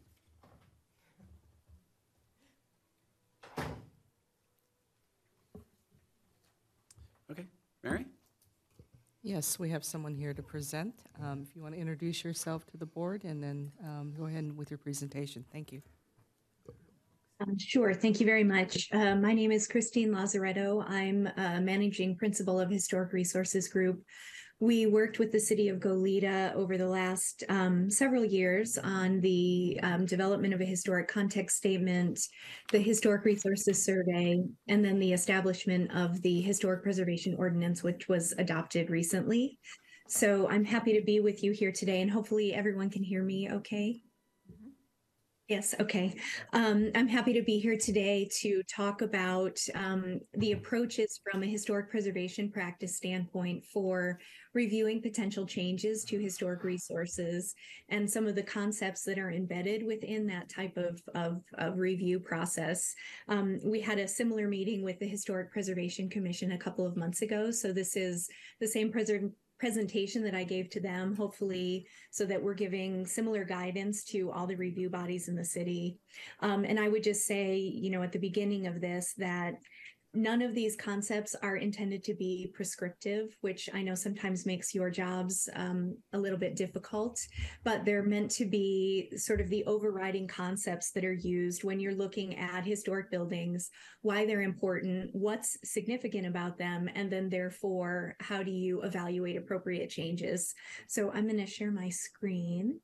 Okay, Mary? Yes, we have someone here to present. Um, If you want to introduce yourself to the board and then um, go ahead with your presentation. Thank you. Um, Sure, thank you very much. Uh, my name is Christine Lazaretto. I'm uh, Managing Principal of Historic Resources Group. We worked with the city of Goleta over the last um, several years on the um, development of a historic context statement, the historic resources survey, and then the establishment of the historic preservation ordinance, which was adopted recently. So I'm happy to be with you here today, and hopefully everyone can hear me okay. Yes, okay. Um, I'm happy to be here today to talk about um, the approaches from a historic preservation practice standpoint for reviewing potential changes to historic resources and some of the concepts that are embedded within that type of, of, of review process. Um, we had a similar meeting with the Historic Preservation Commission a couple of months ago, so this is the same preservation presentation that I gave to them, hopefully, so that we're giving similar guidance to all the review bodies in the city. Um, and I would just say, you know, at the beginning of this, that none of these concepts are intended to be prescriptive, which I know sometimes makes your jobs um, a little bit difficult, but they're meant to be sort of the overriding concepts that are used when you're looking at historic buildings, why they're important, what's significant about them, and then therefore, how do you evaluate appropriate changes? So I'm going to share my screen.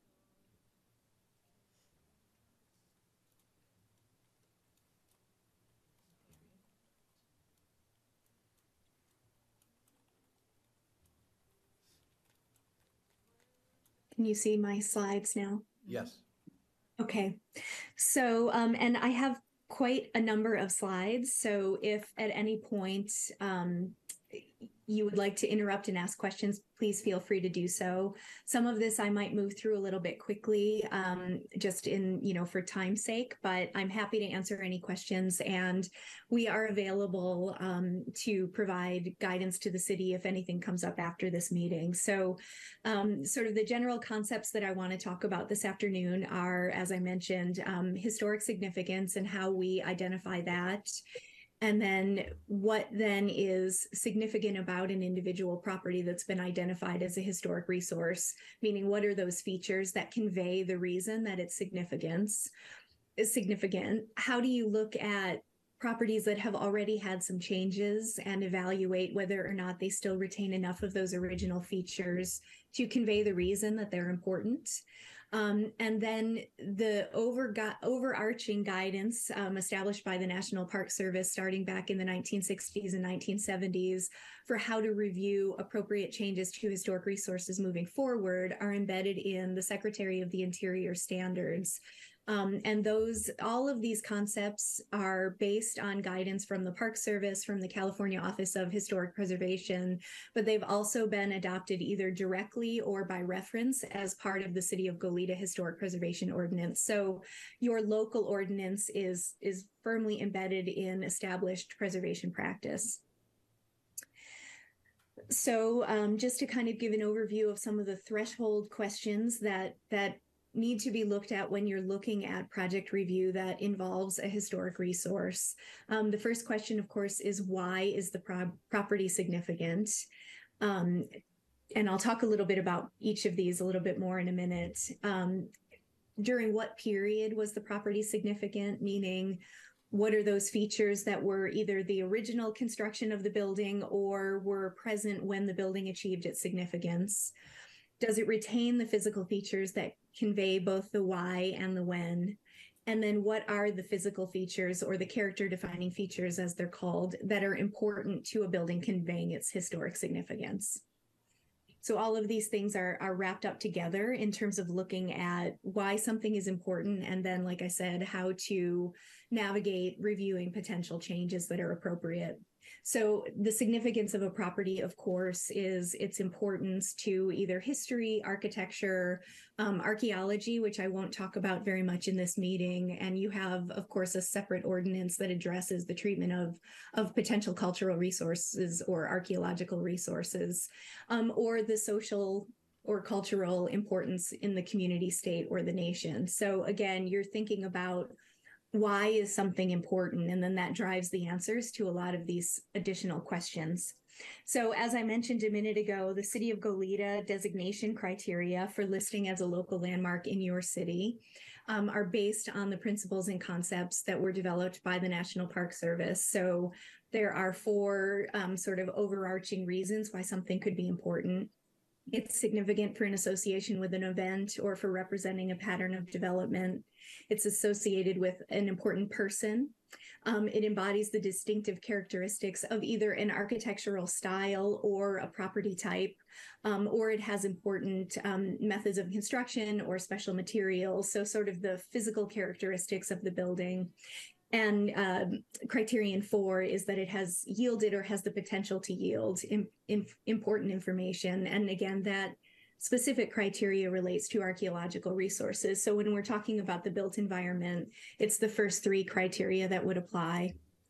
Can you see my slides now? Yes. Okay. So, um, and I have quite a number of slides. So if at any point um, you would like to interrupt and ask questions, please feel free to do so. Some of this I might move through a little bit quickly, um, just in, you know, for time's sake, but I'm happy to answer any questions, and we are available um, to provide guidance to the city if anything comes up after this meeting. So um, sort of the general concepts that I want to talk about this afternoon are, as I mentioned, um, historic significance and how we identify that. And then what then is significant about an individual property that's been identified as a historic resource, meaning what are those features that convey the reason that its significance is significant? How do you look at properties that have already had some changes and evaluate whether or not they still retain enough of those original features to convey the reason that they're important? Um, and then the over, overarching guidance um, established by the National Park Service starting back in the nineteen sixties and nineteen seventies for how to review appropriate changes to historic resources moving forward are embedded in the Secretary of the Interior standards. Um, and those, all of these concepts are based on guidance from the Park Service, from the California Office of Historic Preservation, but they've also been adopted either directly or by reference as part of the City of Goleta Historic Preservation Ordinance. So your local ordinance is, is firmly embedded in established preservation practice. So um, just to kind of give an overview of some of the threshold questions that, that need to be looked at when you're looking at project review that involves a historic resource. Um, the first question, of course, is why is the pro property significant? Um, and I'll talk a little bit about each of these a little bit more in a minute. Um, during what period was the property significant? Meaning, what are those features that were either the original construction of the building or were present when the building achieved its significance? Does it retain the physical features that convey both the why and the when? And then what are the physical features or the character defining features, as they're called, that are important to a building conveying its historic significance? So all of these things are, are wrapped up together in terms of looking at why something is important, and then, like I said, how to navigate reviewing potential changes that are appropriate. So the significance of a property, of course, is its importance to either history, architecture, um, archaeology, which I won't talk about very much in this meeting. And you have, of course, a separate ordinance that addresses the treatment of, of potential cultural resources or archaeological resources, um, or the social or cultural importance in the community, state, or the nation. So again, you're thinking about why is something important? And then that drives the answers to a lot of these additional questions. So as I mentioned a minute ago, the City of Goleta designation criteria for listing as a local landmark in your city um, are based on the principles and concepts that were developed by the National Park Service. So there are four um, sort of overarching reasons why something could be important. It's significant for an association with an event or for representing a pattern of development. It's associated with an important person. Um, it embodies the distinctive characteristics of either an architectural style or a property type, um, or it has important um, methods of construction or special materials, so sort of the physical characteristics of the building. And uh, criterion four is that it has yielded or has the potential to yield in, in, important information. And again, that specific criteria relates to archaeological resources. So when we're talking about the built environment, it's the first three criteria that would apply.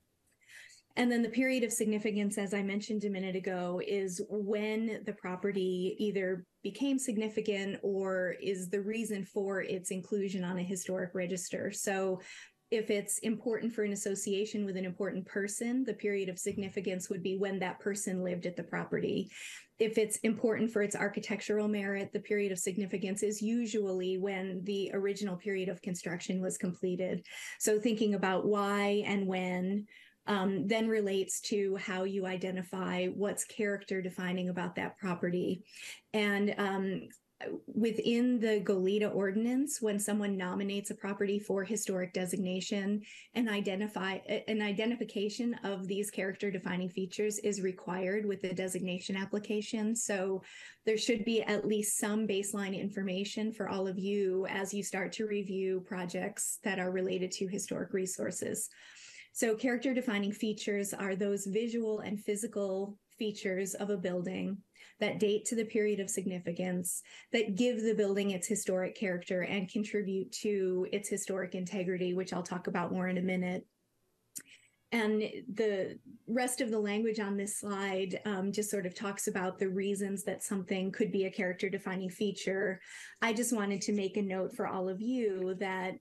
And then the period of significance, as I mentioned a minute ago, is when the property either became significant or is the reason for its inclusion on a historic register. So if it's important for an association with an important person, the period of significance would be when that person lived at the property. If it's important for its architectural merit, the period of significance is usually when the original period of construction was completed. So thinking about why and when um, then relates to how you identify what's character defining about that property. And um, within the Goleta ordinance, when someone nominates a property for historic designation, and identify an identification of these character defining features is required with the designation application. So there should be at least some baseline information for all of you as you start to review projects that are related to historic resources. So character defining features are those visual and physical features of a building that date to the period of significance, that give the building its historic character and contribute to its historic integrity, which I'll talk about more in a minute. And the rest of the language on this slide um, just sort of talks about the reasons that something could be a character defining feature. I just wanted to make a note for all of you that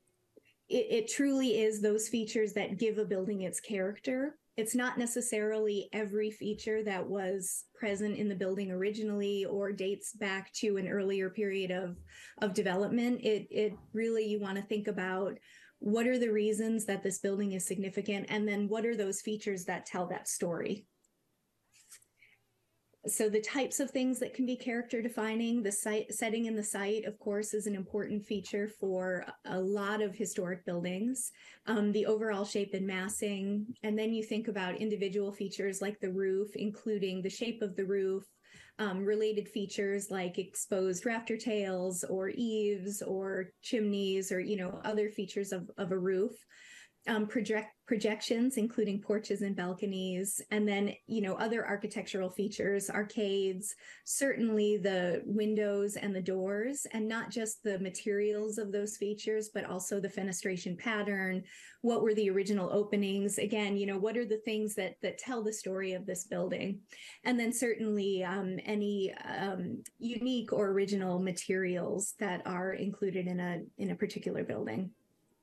it, it truly is those features that give a building its character. It's not necessarily every feature that was present in the building originally or dates back to an earlier period of, of development. It, it really, you want to think about what are the reasons that this building is significant, and then what are those features that tell that story. so the types of things that can be character defining, the site setting in the site, of course, is an important feature for a lot of historic buildings. Um, the overall shape and massing, and then you think about individual features like the roof, including the shape of the roof, um, related features like exposed rafter tails or eaves or chimneys or, you know, other features of, of a roof. Um, project projections, including porches and balconies, and then, you know, other architectural features, arcades, certainly the windows and the doors, and not just the materials of those features, but also the fenestration pattern. What were the original openings? Again, you know, what are the things that that tell the story of this building? And then certainly um, any um, unique or original materials that are included in a in a particular building.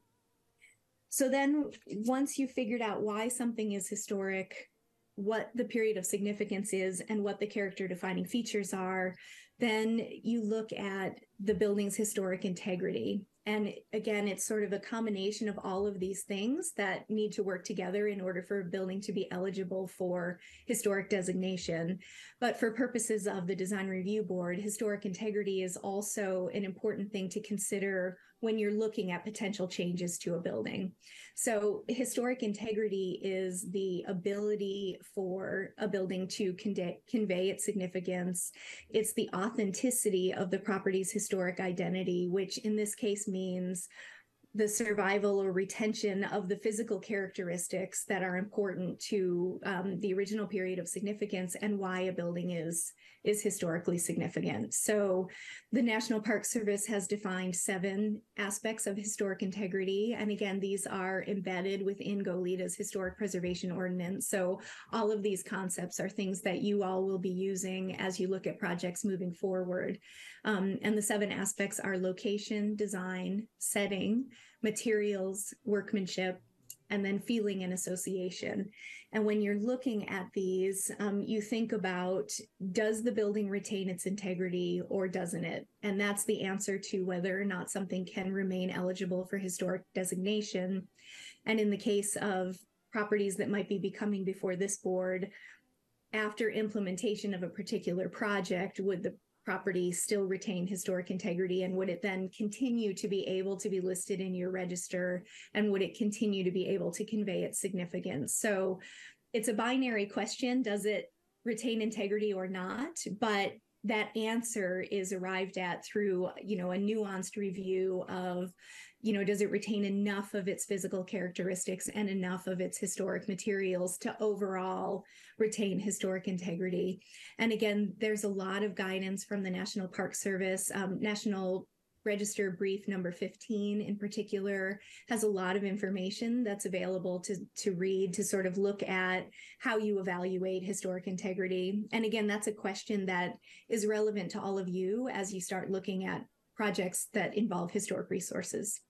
So then once you've figured out why something is historic, what the period of significance is, and what the character defining features are, then you look at the building's historic integrity. And again, it's sort of a combination of all of these things that need to work together in order for a building to be eligible for historic designation. But for purposes of the Design Review Board, historic integrity is also an important thing to consider when you're looking at potential changes to a building. So historic integrity is the ability for a building to convey, convey its significance. It's the authenticity of the property's historic identity, which in this case means the survival or retention of the physical characteristics that are important to um, the original period of significance and why a building is, is historically significant. So the National Park Service has defined seven aspects of historic integrity. And again, these are embedded within Goleta's Historic Preservation Ordinance. So all of these concepts are things that you all will be using as you look at projects moving forward. Um, and the seven aspects are location, design, setting, materials, workmanship, and then feeling and association. And when you're looking at these, um, you think about, does the building retain its integrity or doesn't it? And that's the answer to whether or not something can remain eligible for historic designation. And in the case of properties that might be becoming before this board, after implementation of a particular project, would the property still retain historic integrity, and would it then continue to be able to be listed in your register, and would it continue to be able to convey its significance? So it's a binary question, does it retain integrity or not? But that answer is arrived at through, you know, a nuanced review of, you know, does it retain enough of its physical characteristics and enough of its historic materials to overall retain historic integrity? And again, there's a lot of guidance from the National Park Service. Um, National Register Brief number fifteen in particular has a lot of information that's available to, to read, to sort of look at how you evaluate historic integrity. And again, that's a question that is relevant to all of you as you start looking at projects that involve historic resources.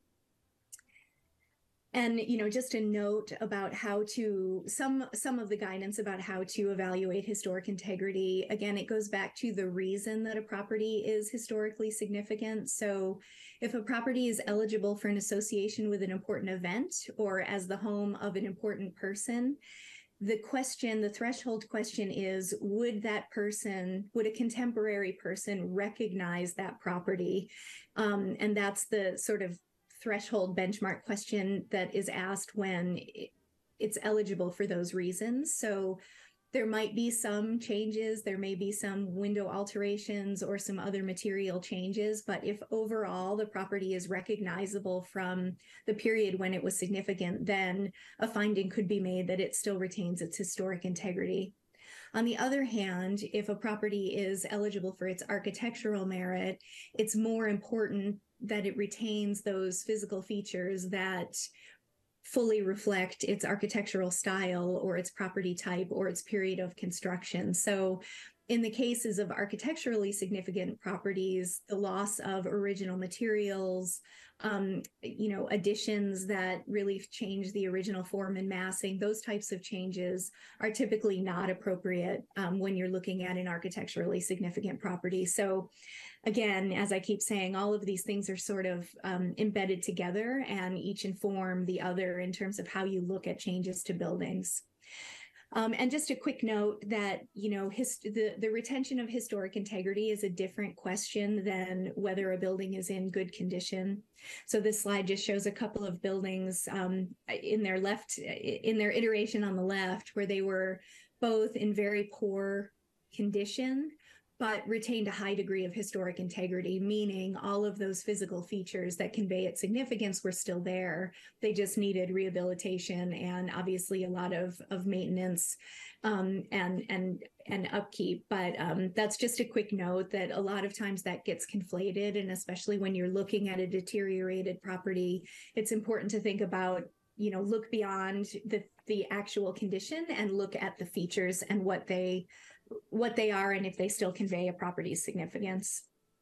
And, you know, just a note about how to, some, some of the guidance about how to evaluate historic integrity. Again, it goes back to the reason that a property is historically significant. So if a property is eligible for an association with an important event or as the home of an important person, the question, the threshold question is, would that person, would a contemporary person recognize that property? Um, and that's the sort of threshold benchmark question that is asked when it's eligible for those reasons. So there might be some changes, there may be some window alterations or some other material changes, but if overall the property is recognizable from the period when it was significant, then a finding could be made that it still retains its historic integrity. On the other hand, if a property is eligible for its architectural merit, it's more important that it retains those physical features that fully reflect its architectural style or its property type or its period of construction. So in the cases of architecturally significant properties, the loss of original materials, um, you know, additions that really change the original form and massing, those types of changes are typically not appropriate um, when you're looking at an architecturally significant property. So again, as I keep saying, all of these things are sort of um, embedded together and each inform the other in terms of how you look at changes to buildings. Um, and just a quick note that, you know, his, the, the retention of historic integrity is a different question than whether a building is in good condition. So this slide just shows a couple of buildings um, in their left, in their iteration on the left, where they were both in very poor condition, but retained a high degree of historic integrity, meaning all of those physical features that convey its significance were still there. They just needed rehabilitation and obviously a lot of, of maintenance um, and, and, and upkeep. But um, that's just a quick note that a lot of times that gets conflated. And especially when you're looking at a deteriorated property, it's important to think about, you know, look beyond the, the actual condition and look at the features and what they what they are and if they still convey a property's significance.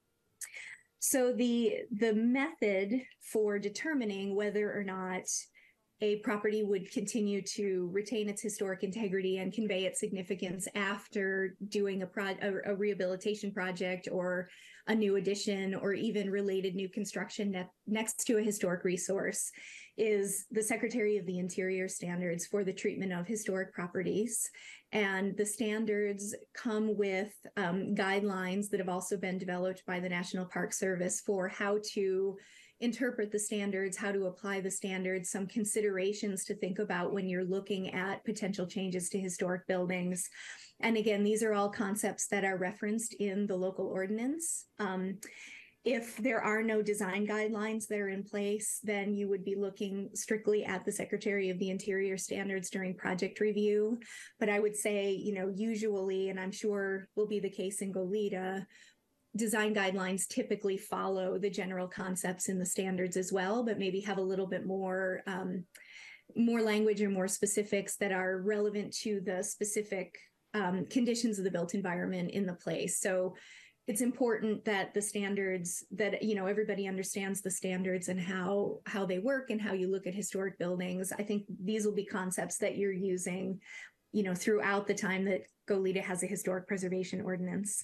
So the, the method for determining whether or not a property would continue to retain its historic integrity and convey its significance after doing a, pro a, a rehabilitation project or a new addition or even related new construction ne next to a historic resource is the Secretary of the Interior standards for the treatment of historic properties. And the standards come with um, guidelines that have also been developed by the National Park Service for how to interpret the standards, how to apply the standards, some considerations to think about when you're looking at potential changes to historic buildings. And again, these are all concepts that are referenced in the local ordinance. Um, If there are no design guidelines that are in place, then you would be looking strictly at the Secretary of the Interior standards during project review. But I would say, you know, usually, and I'm sure will be the case in Goleta, design guidelines typically follow the general concepts in the standards as well, but maybe have a little bit more, um, more language or more specifics that are relevant to the specific um, conditions of the built environment in the place. So it's important that the standards, that, you know, everybody understands the standards and how, how they work and how you look at historic buildings. I think these will be concepts that you're using, you know, throughout the time that Goleta has a historic preservation ordinance.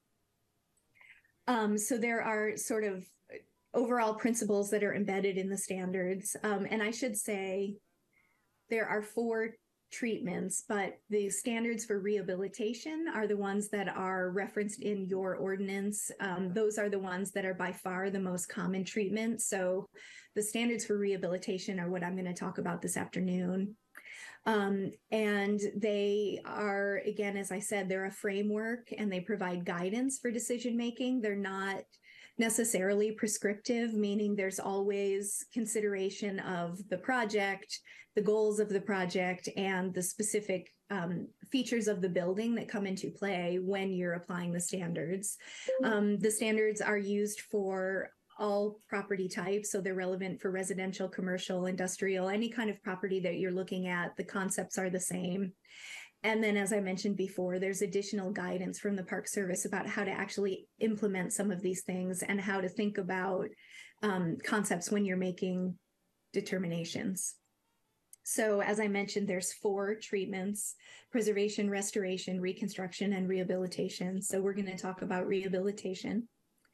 Um, so there are sort of overall principles that are embedded in the standards. Um, and I should say there are four treatments, but the standards for rehabilitation are the ones that are referenced in your ordinance. Um, those are the ones that are by far the most common treatment. So the standards for rehabilitation are what I'm going to talk about this afternoon. Um, and they are, again, as I said, they're a framework and they provide guidance for decision making. They're not necessarily prescriptive, meaning there's always consideration of the project, the goals of the project, and the specific um, features of the building that come into play when you're applying the standards. Um, the standards are used for all property types, so they're relevant for residential, commercial, industrial, any kind of property that you're looking at. The concepts are the same. And then, as I mentioned before, there's additional guidance from the Park Service about how to actually implement some of these things and how to think about um, concepts when you're making determinations. So as I mentioned, there's four treatments: preservation, restoration, reconstruction, and rehabilitation. So we're going to talk about rehabilitation.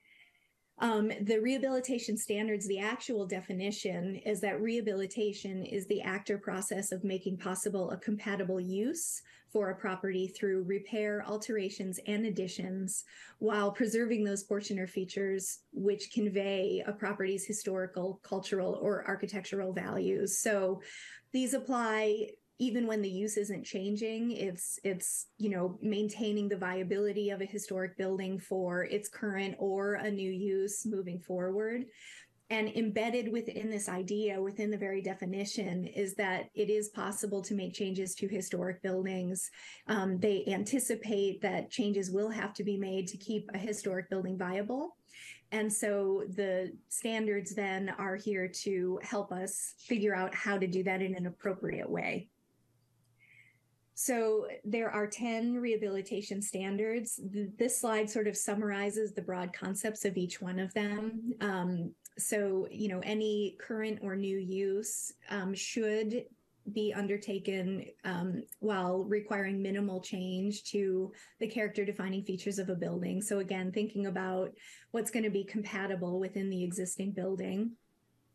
Um, the rehabilitation standards, the actual definition is that rehabilitation is the act or process of making possible a compatible use for a property through repair, alterations, and additions, while preserving those portion or features which convey a property's historical, cultural, or architectural values. So these apply even when the use isn't changing. It's, it's, you know, maintaining the viability of a historic building for its current or a new use moving forward. And embedded within this idea, within the very definition, is that it is possible to make changes to historic buildings. Um, they anticipate that changes will have to be made to keep a historic building viable. And so the standards then are here to help us figure out how to do that in an appropriate way. So there are ten rehabilitation standards. This slide sort of summarizes the broad concepts of each one of them. Um, so, you know, any current or new use um, should be undertaken um, while requiring minimal change to the character defining features of a building. So again, thinking about what's going to be compatible within the existing building.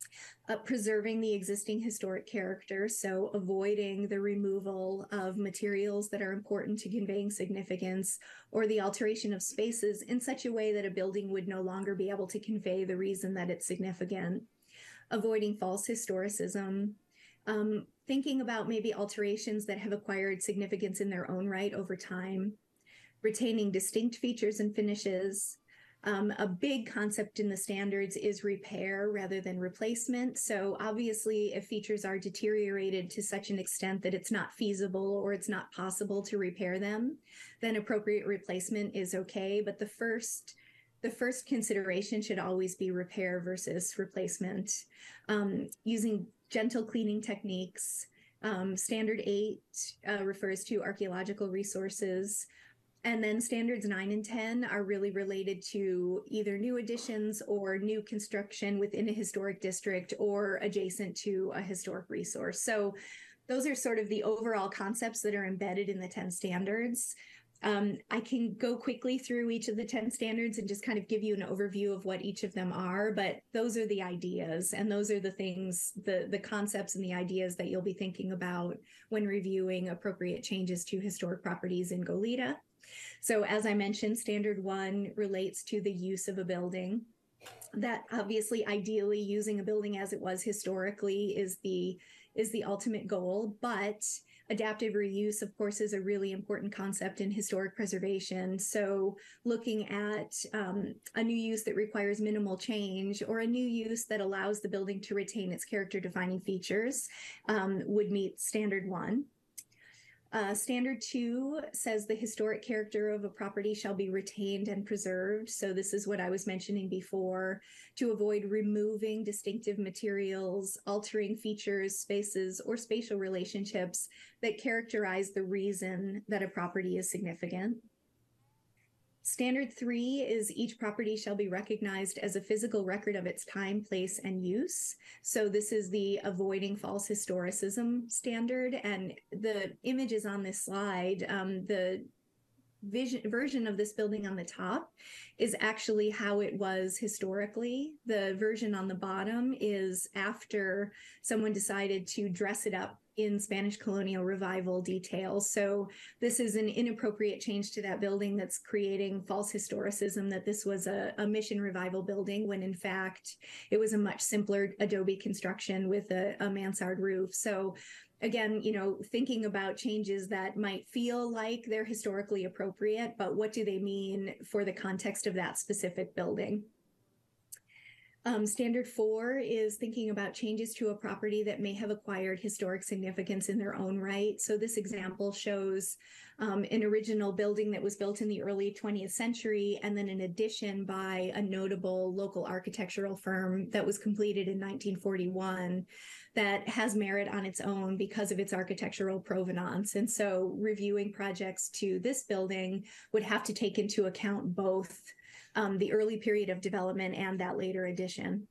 Uh, preserving the existing historic character, so avoiding the removal of materials that are important to conveying significance or the alteration of spaces in such a way that a building would no longer be able to convey the reason that it's significant. Avoiding false historicism, um, thinking about maybe alterations that have acquired significance in their own right over time, retaining distinct features and finishes. Um, a big concept in the standards is repair rather than replacement. So obviously, if features are deteriorated to such an extent that it's not feasible or it's not possible to repair them, then appropriate replacement is okay. But the first the first consideration should always be repair versus replacement. Um, using gentle cleaning techniques. Um, standard eight uh, refers to archaeological resources. And then standards nine and ten are really related to either new additions or new construction within a historic district or adjacent to a historic resource. So those are sort of the overall concepts that are embedded in the ten standards. Um, I can go quickly through each of the ten standards and just kind of give you an overview of what each of them are, but those are the ideas and those are the things, the, the concepts and the ideas that you'll be thinking about when reviewing appropriate changes to historic properties in Goleta. So as I mentioned, standard one relates to the use of a building. That obviously, ideally, using a building as it was historically is the is the ultimate goal, but adaptive reuse, of course, is a really important concept in historic preservation. So looking at um, a new use that requires minimal change or a new use that allows the building to retain its character-defining features um, would meet standard one. Uh, standard two says the historic character of a property shall be retained and preserved. So this is what I was mentioning before, to avoid removing distinctive materials, altering features, spaces, or spatial relationships that characterize the reason that a property is significant. Standard three is each property shall be recognized as a physical record of its time, place, and use. So this is the avoiding false historicism standard. And the images on this slide, um, the vision, version of this building on the top is actually how it was historically. The version on the bottom is after someone decided to dress it up in Spanish colonial revival details. So this is an inappropriate change to that building that's creating false historicism that this was a, a mission revival building when in fact it was a much simpler adobe construction with a, a mansard roof. So again, you know, thinking about changes that might feel like they're historically appropriate, but what do they mean for the context of that specific building? Um, standard four is thinking about changes to a property that may have acquired historic significance in their own right. So this example shows um, an original building that was built in the early twentieth century, and then an addition by a notable local architectural firm that was completed in nineteen forty-one that has merit on its own because of its architectural provenance. And so reviewing projects to this building would have to take into account both Um, the early period of development and that later addition.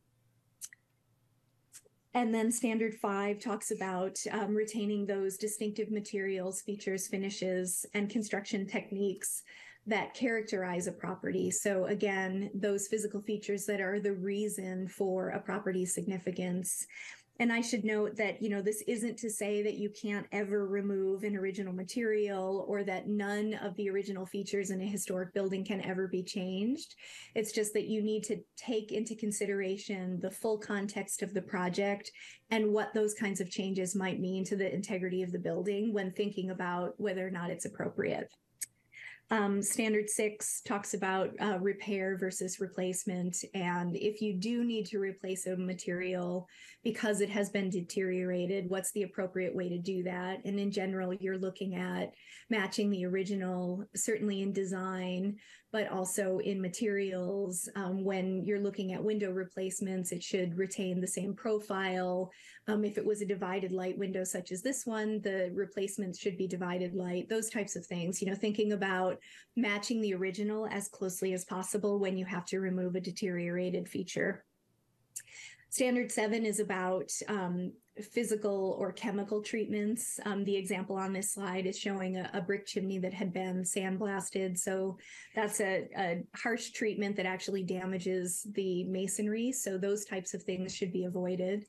And then standard five talks about um, retaining those distinctive materials, features, finishes, and construction techniques that characterize a property. So again, those physical features that are the reason for a property's significance. And I should note that, you know, this isn't to say that you can't ever remove an original material or that none of the original features in a historic building can ever be changed. It's just that you need to take into consideration the full context of the project and what those kinds of changes might mean to the integrity of the building when thinking about whether or not it's appropriate. Um, standard six talks about uh, repair versus replacement. And if you do need to replace a material because it has been deteriorated, what's the appropriate way to do that? And in general, you're looking at matching the original, certainly in design, but also in materials. Um, when you're looking at window replacements, it should retain the same profile. Um, if it was a divided light window such as this one, the replacements should be divided light, those types of things. You know, thinking about matching the original as closely as possible when you have to remove a deteriorated feature. Standard seven is about um, physical or chemical treatments. Um, the example on this slide is showing a, a brick chimney that had been sandblasted. So that's a, a harsh treatment that actually damages the masonry. So those types of things should be avoided.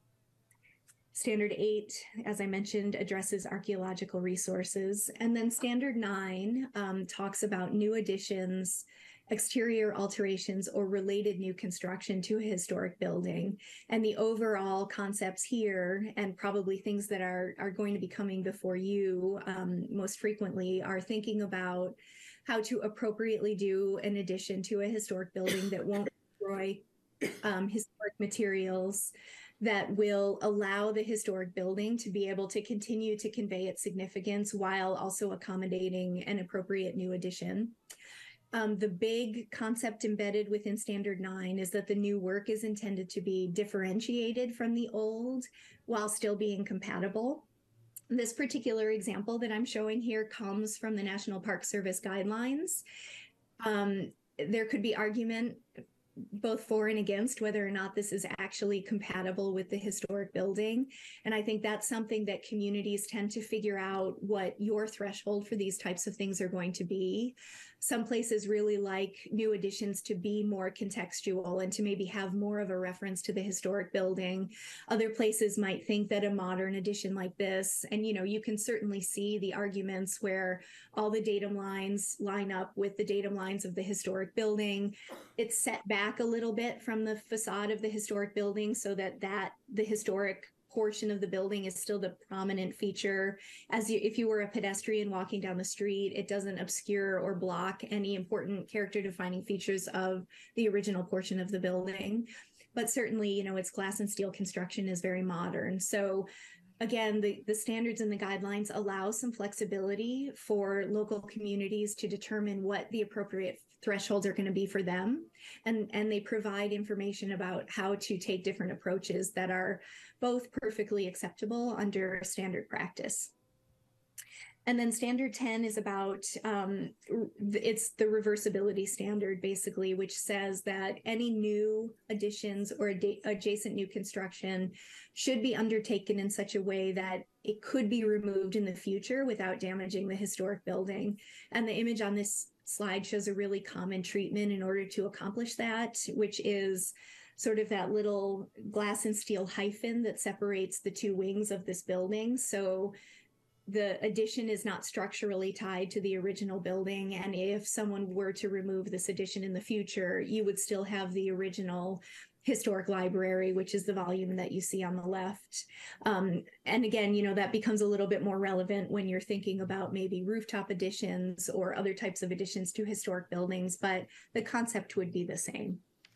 Standard eight, as I mentioned, addresses archaeological resources. And then standard nine um, talks about new additions, exterior alterations, or related new construction to a historic building. And the overall concepts here, and probably things that are, are going to be coming before you um, most frequently, are thinking about how to appropriately do an addition to a historic building that won't destroy um, historic materials, that will allow the historic building to be able to continue to convey its significance while also accommodating an appropriate new addition. Um, the big concept embedded within Standard nine is that the new work is intended to be differentiated from the old while still being compatible. This particular example that I'm showing here comes from the National Park Service guidelines. Um, there could be argument both for and against whether or not this is actually compatible with the historic building. And I think that's something that communities tend to figure out what your threshold for these types of things are going to be. Some places really like new additions to be more contextual and to maybe have more of a reference to the historic building. Other places might think that a modern addition like this, and you know, you can certainly see the arguments where all the datum lines line up with the datum lines of the historic building. It's set back a little bit from the facade of the historic building so that that the historic portion of the building is still the prominent feature. As you, if you were a pedestrian walking down the street, it doesn't obscure or block any important character defining features of the original portion of the building. But certainly, you know, its glass and steel construction is very modern. So again, the, the standards and the guidelines allow some flexibility for local communities to determine what the appropriate thresholds are going to be for them. And, and they provide information about how to take different approaches that are both perfectly acceptable under standard practice. And then standard ten is about, um, it's the reversibility standard basically, which says that any new additions or ad adjacent new construction should be undertaken in such a way that it could be removed in the future without damaging the historic building. And the image on this slide shows a really common treatment in order to accomplish that, which is sort of that little glass and steel hyphen that separates the two wings of this building. So the addition is not structurally tied to the original building. And if someone were to remove this addition in the future, you would still have the original historic library, which is the volume that you see on the left. Um, and again, you know, that becomes a little bit more relevant when you're thinking about maybe rooftop additions or other types of additions to historic buildings, but the concept would be the same.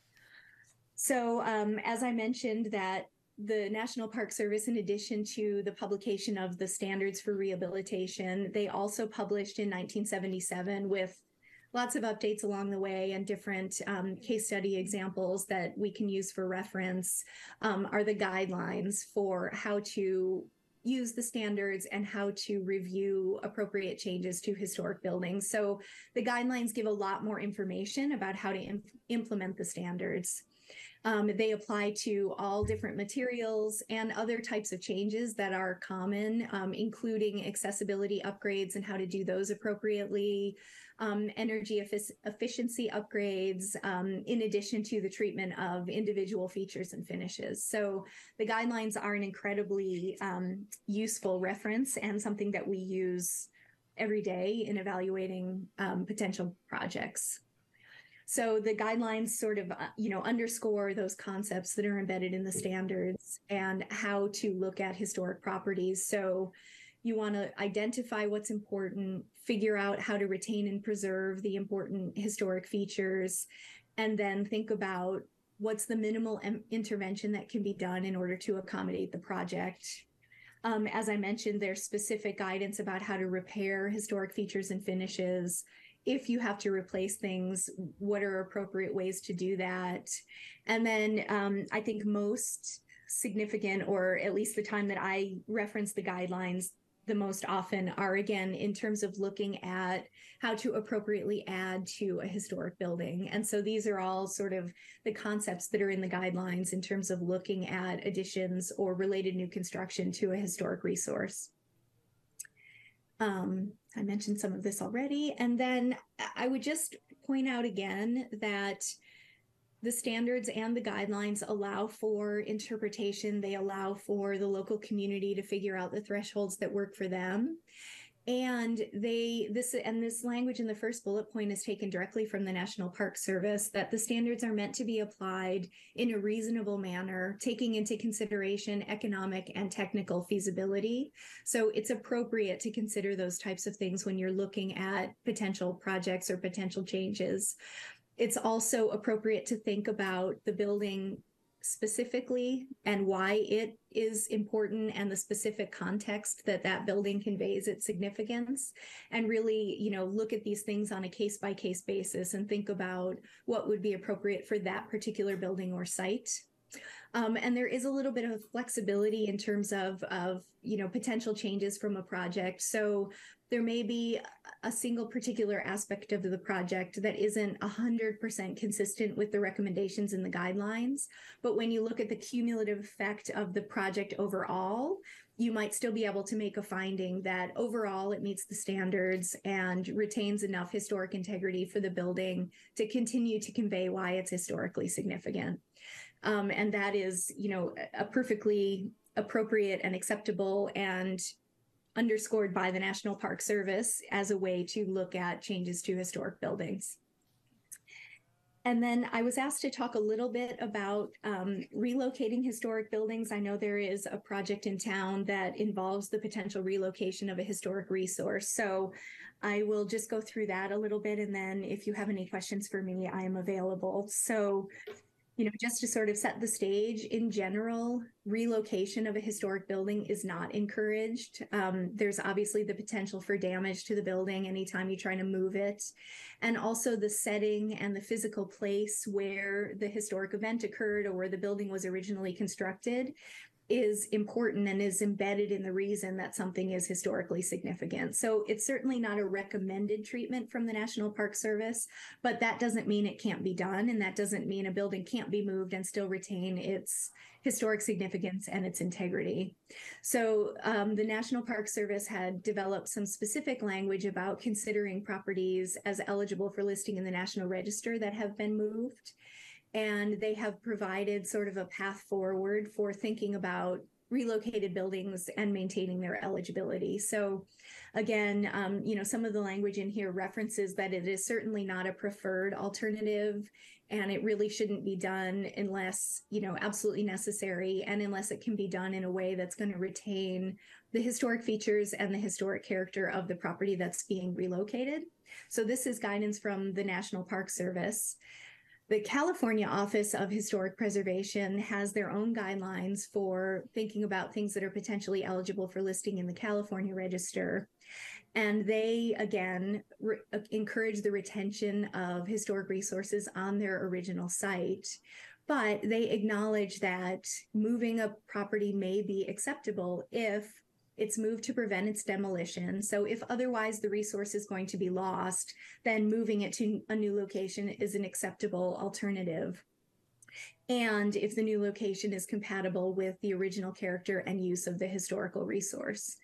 So um, as I mentioned, that the National Park Service, in addition to the publication of the standards for rehabilitation, they also published in nineteen seventy-seven with lots of updates along the way and different um, case study examples that we can use for reference, um, are the guidelines for how to use the standards and how to review appropriate changes to historic buildings. So the guidelines give a lot more information about how to imp implement the standards. Um, they apply to all different materials and other types of changes that are common, um, including accessibility upgrades and how to do those appropriately, um, energy effic efficiency upgrades, um, in addition to the treatment of individual features and finishes. So the guidelines are an incredibly um, useful reference and something that we use every day in evaluating um, potential projects. So the guidelines sort of, uh, you know, underscore those concepts that are embedded in the standards and how to look at historic properties. So you want to identify what's important, figure out how to retain and preserve the important historic features, and then think about what's the minimal intervention that can be done in order to accommodate the project. Um, as I mentioned, there's specific guidance about how to repair historic features and finishes. If you have to replace things, what are appropriate ways to do that? And then um, I think most significant, or at least the time that I reference the guidelines, the most often are, again, in terms of looking at how to appropriately add to a historic building. And so these are all sort of the concepts that are in the guidelines in terms of looking at additions or related new construction to a historic resource. Um, I mentioned some of this already. And then I would just point out again that the standards and the guidelines allow for interpretation. They allow for the local community to figure out the thresholds that work for them. And they this and this language in the first bullet point is taken directly from the National Park Service, that the standards are meant to be applied in a reasonable manner, taking into consideration economic and technical feasibility. So it's appropriate to consider those types of things when you're looking at potential projects or potential changes. It's also appropriate to think about the building specifically and why it is important and the specific context that that building conveys its significance, and really, you know, look at these things on a case by case basis and think about what would be appropriate for that particular building or site. Um, and there is a little bit of flexibility in terms of, of, you know, potential changes from a project. So there may be a single particular aspect of the project that isn't one hundred percent consistent with the recommendations in the guidelines. But when you look at the cumulative effect of the project overall, you might still be able to make a finding that overall it meets the standards and retains enough historic integrity for the building to continue to convey why it's historically significant. Um, and that is, you know, a perfectly appropriate and acceptable and underscored by the National Park Service as a way to look at changes to historic buildings. And then I was asked to talk a little bit about um, relocating historic buildings. I know there is a project in town that involves the potential relocation of a historic resource. So I will just go through that a little bit. And then if you have any questions for me, I am available. So, you know, just to sort of set the stage, in general, relocation of a historic building is not encouraged. Um, there's obviously the potential for damage to the building anytime you try to move it. And also the setting and the physical place where the historic event occurred or where the building was originally constructed is important and is embedded in the reason that something is historically significant. So it's certainly not a recommended treatment from the National Park Service, but that doesn't mean it can't be done. And that doesn't mean a building can't be moved and still retain its historic significance and its integrity. So um, the National Park Service had developed some specific language about considering properties as eligible for listing in the National Register that have been moved. And they have provided sort of a path forward for thinking about relocated buildings and maintaining their eligibility. So again, um, you know, some of the language in here references that it is certainly not a preferred alternative, and it really shouldn't be done unless, you know, absolutely necessary, and unless it can be done in a way that's going to retain the historic features and the historic character of the property that's being relocated. So this is guidance from the National Park Service. The California Office of Historic Preservation has their own guidelines for thinking about things that are potentially eligible for listing in the California Register. And they, again, re- encourage the retention of historic resources on their original site. But they acknowledge that moving a property may be acceptable if it's moved to prevent its demolition. So if otherwise the resource is going to be lost, then moving it to a new location is an acceptable alternative. And if the new location is compatible with the original character and use of the historical resource.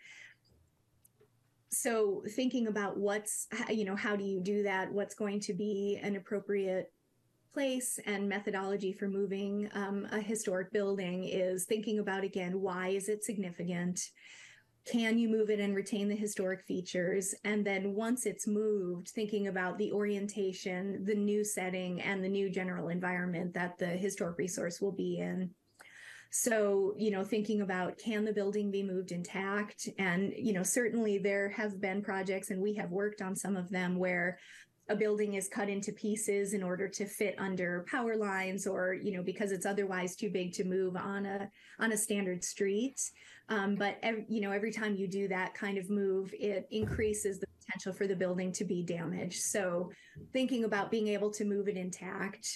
So thinking about what's, you know, how do you do that? What's going to be an appropriate place and methodology for moving um, a historic building is thinking about, again, why is it significant? Can you move it and retain the historic features? And then once it's moved, thinking about the orientation, the new setting, and the new general environment that the historic resource will be in. So, you know, thinking about, can the building be moved intact? And, you know, certainly there have been projects, and we have worked on some of them, where a building is cut into pieces in order to fit under power lines, or, you know, because it's otherwise too big to move on a on a standard street. Um, but, ev- you know, every time you do that kind of move, it increases the potential for the building to be damaged. So thinking about being able to move it intact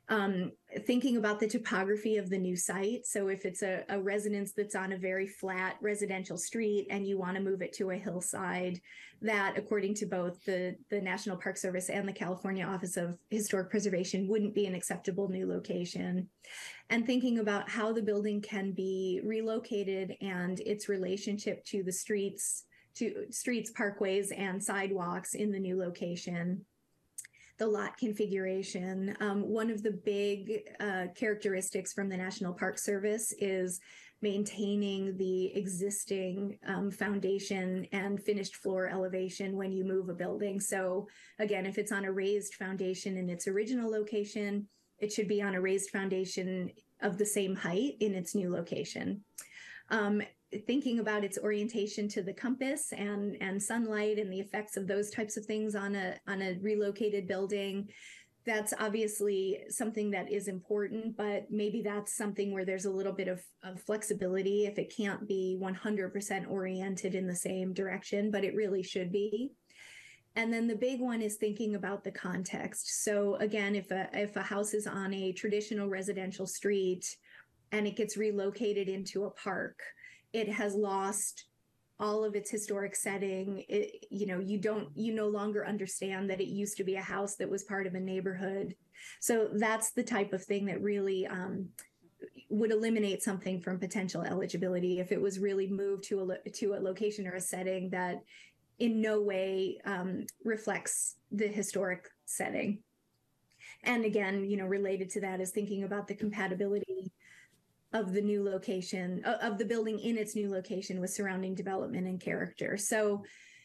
Um, thinking about the topography of the new site. So if it's a, a residence that's on a very flat residential street and you want to move it to a hillside, that according to both the, the National Park Service and the California Office of Historic Preservation wouldn't be an acceptable new location. And thinking about how the building can be relocated and its relationship to the streets, to streets, parkways, and sidewalks in the new location. The lot configuration. Um, one of the big uh, characteristics from the National Park Service is maintaining the existing um, foundation and finished floor elevation when you move a building. So again, if it's on a raised foundation in its original location, it should be on a raised foundation of the same height in its new location. Um, thinking about its orientation to the compass and, and sunlight and the effects of those types of things on a, on a relocated building, that's obviously something that is important, but maybe that's something where there's a little bit of, of flexibility if it can't be one hundred percent oriented in the same direction, but it really should be. And then the big one is thinking about the context. So again, if a, if a house is on a traditional residential street and it gets relocated into a park, it has lost all of its historic setting. It, you know, you don't, you no longer understand that it used to be a house that was part of a neighborhood. So that's the type of thing that really um, would eliminate something from potential eligibility if it was really moved to a, lo- to a location or a setting that in no way um, reflects the historic setting. And again, you know, related to that is thinking about the compatibility of the new location, of the building in its new location with surrounding development and character. So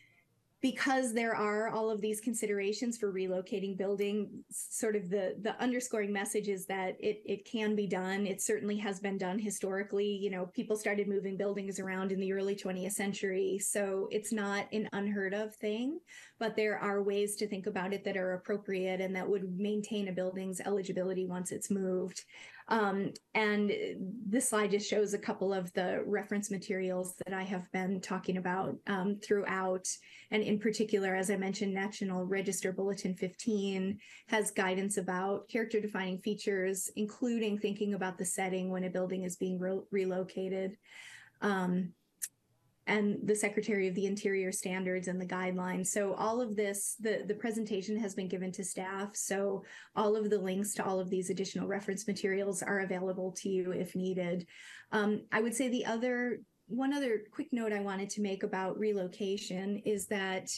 because there are all of these considerations for relocating building, sort of the, the underscoring message is that it, it can be done. It certainly has been done historically. You know, people started moving buildings around in the early twentieth century. So it's not an unheard of thing, but there are ways to think about it that are appropriate and that would maintain a building's eligibility once it's moved. Um, and this slide just shows a couple of the reference materials that I have been talking about um, throughout. And in particular, as I mentioned, National Register Bulletin fifteen has guidance about character defining features, including thinking about the setting when a building is being re- relocated. Um, and the Secretary of the Interior standards and the guidelines. So all of this, the, the presentation has been given to staff. So all of the links to all of these additional reference materials are available to you if needed. Um, I would say the other, one other quick note I wanted to make about relocation is that,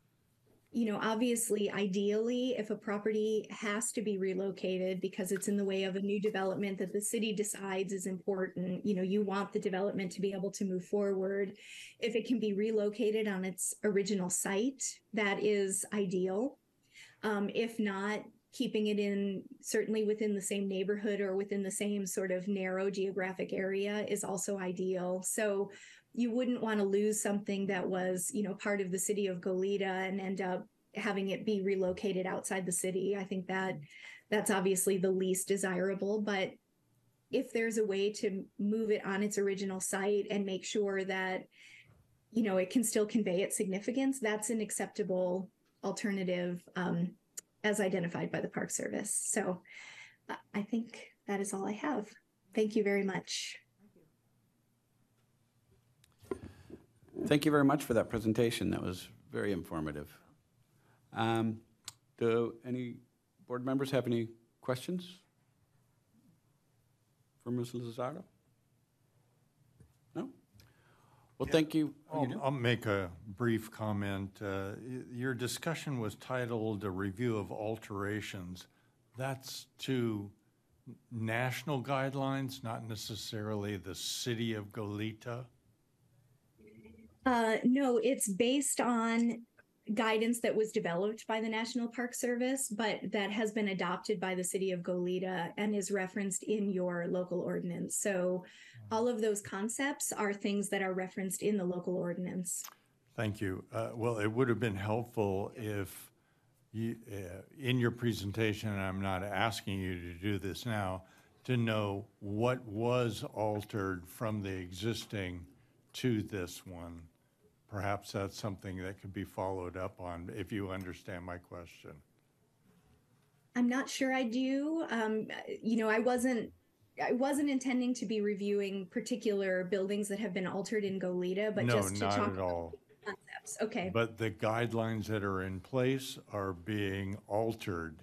you know, obviously, ideally, if a property has to be relocated because it's in the way of a new development that the city decides is important, you know, you want the development to be able to move forward. If it can be relocated on its original site, that is ideal. Um, if not, keeping it in certainly within the same neighborhood or within the same sort of narrow geographic area is also ideal. So you wouldn't want to lose something that was, you know, part of the city of Goleta and end up having it be relocated outside the city. I think that that's obviously the least desirable, but if there's a way to move it on its original site and make sure that, you know, it can still convey its significance, that's an acceptable alternative um, as identified by the Park Service. So uh, I think that is all I have. Thank you very much. Thank you very much for that presentation. That was very informative. Um, do any board members have any questions for Miz Lizardo? No? Well, Yeah. thank you. I'll, I'll make a brief comment. Uh, y- Your discussion was titled "A Review of Alterations." That's to national guidelines, not necessarily the city of Goleta. Uh, no, it's based on guidance that was developed by the National Park Service, but that has been adopted by the city of Goleta and is referenced in your local ordinance. So all of those concepts are things that are referenced in the local ordinance. Thank you. Uh, Well, it would have been helpful if you, uh, in your presentation, and I'm not asking you to do this now, to know what was altered from the existing to this one. Perhaps that's something that could be followed up on, if you understand my question. I'm not sure I do. Um, you know, I wasn't I wasn't intending to be reviewing particular buildings that have been altered in Goleta, but No, just to not talk at all. about concepts. Okay. But the guidelines that are in place are being altered,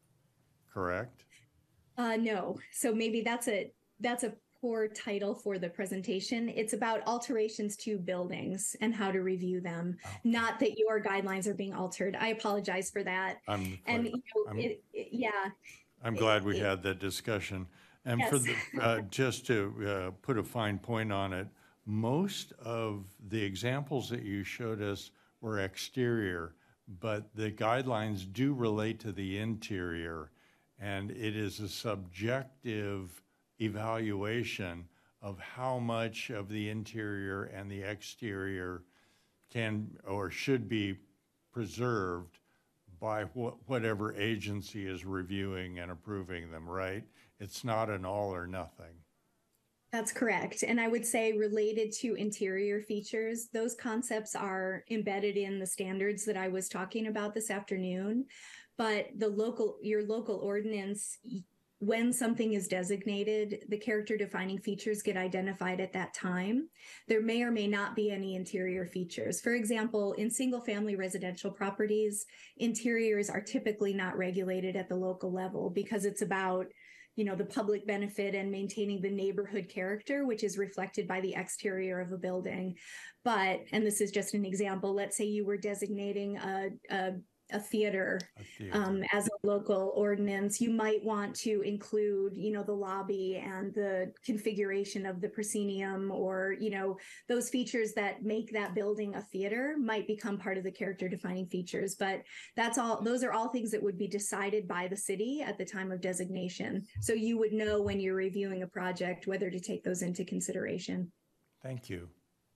correct? Uh, no. So maybe that's a that's a poor title for the presentation. It's about alterations to buildings and how to review them, not that your guidelines are being altered. I apologize for that. I'm, And you know, I'm- it, it- yeah. I'm glad we had that discussion. And for Yes. the, uh, just to uh, put a fine point on it, most of the examples that you showed us were exterior, but the guidelines do relate to the interior, and it is a subjective evaluation of how much of the interior and the exterior can or should be preserved by wh- whatever agency is reviewing and approving them, right? It's not an all or nothing. That's correct. And I would say related to interior features, those concepts are embedded in the standards that I was talking about this afternoon. But the local, your local ordinance, y- when something is designated, the character defining features get identified at that time. There may or may not be any interior features. For example, in single family residential properties, interiors are typically not regulated at the local level because it's about, you know, the public benefit and maintaining the neighborhood character, which is reflected by the exterior of a building. But, and this is just an example, let's say you were designating a, a, a theater, A theater. um, as a local ordinance, you might want to include, you know, the lobby and the configuration of the proscenium, or, you know, those features that make that building a theater might become part of the character defining features. But that's all, those are all things that would be decided by the city at the time of designation. So you would know when you're reviewing a project whether to take those into consideration. Thank you.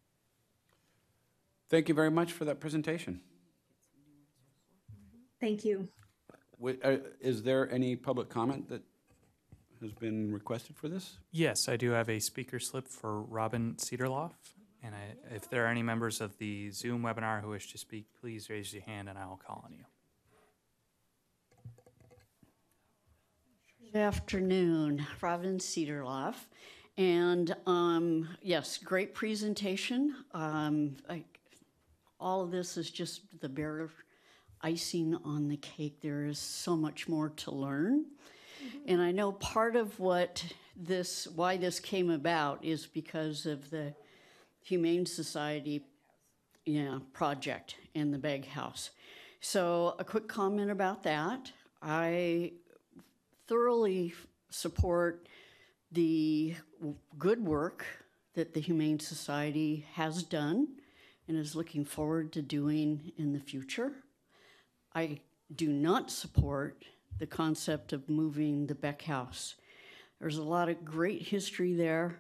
Thank you very much for that presentation. Thank you. Wi- uh, Is there any public comment that has been requested for this? Yes, I do have a speaker slip for Robin Cedarloff. And I, if there are any members of the Zoom webinar who wish to speak, please raise your hand and I will call on you. Good afternoon, Robin Cedarloff. And um, yes, great presentation. Um, I, all of this is just the bare icing on the cake. There is so much more to learn. Mm-hmm. And I know part of what this, why this came about is because of the Humane Society yeah, project in the Bag House. So a quick comment about that. I thoroughly support the good work that the Humane Society has done and is looking forward to doing in the future. I do not support the concept of moving the Beck House. There's a lot of great history there,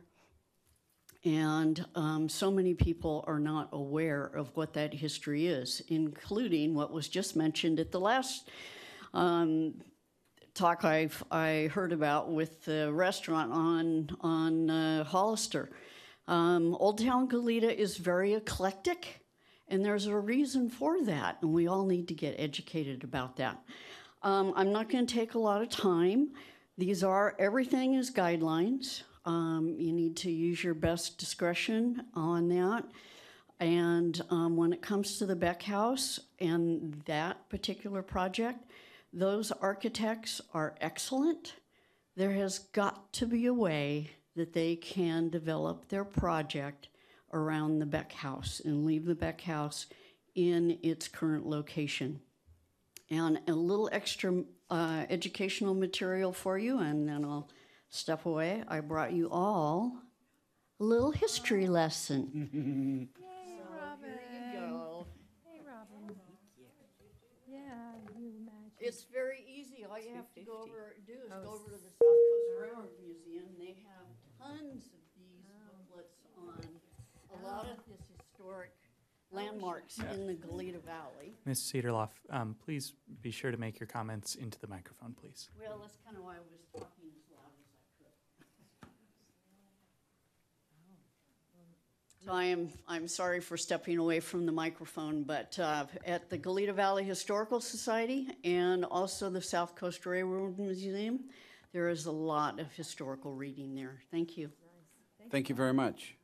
and um, so many people are not aware of what that history is, including what was just mentioned at the last um, talk I've, I heard about with the restaurant on, on uh, Hollister. Um, Old Town Goleta is very eclectic, and there's a reason for that, and we all need to get educated about that. Um, I'm not going to take a lot of time. These are, everything is guidelines. Um, you need to use your best discretion on that. And um, when it comes to the Beck House and that particular project, those architects are excellent. There has got to be a way that they can develop their project around the Beck House and leave the Beck House in its current location. And a little extra uh, educational material for you, and then I'll step away. I brought you all a little history lesson. Hey, Robin. There you go. Hey, Robin. Yeah, you magic. It's very easy. All you have to go over, do is Oh, go over to the South Coast Railroad Museum. They have tons of these booklets on a lot of this historic landmarks in the Goleta Valley. Miz Cedarloff, um, please be sure to make your comments into the microphone, please. Well, that's kind of why I was talking as loud as I could. I am, I'm sorry for stepping away from the microphone, but uh, at the Goleta Valley Historical Society and also the South Coast Railroad Museum, there is a lot of historical reading there. Thank you. Thank you very much.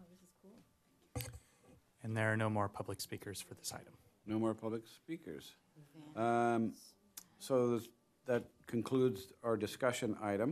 And there are no more public speakers for this item. No more public speakers. Um, So this- that concludes our discussion item.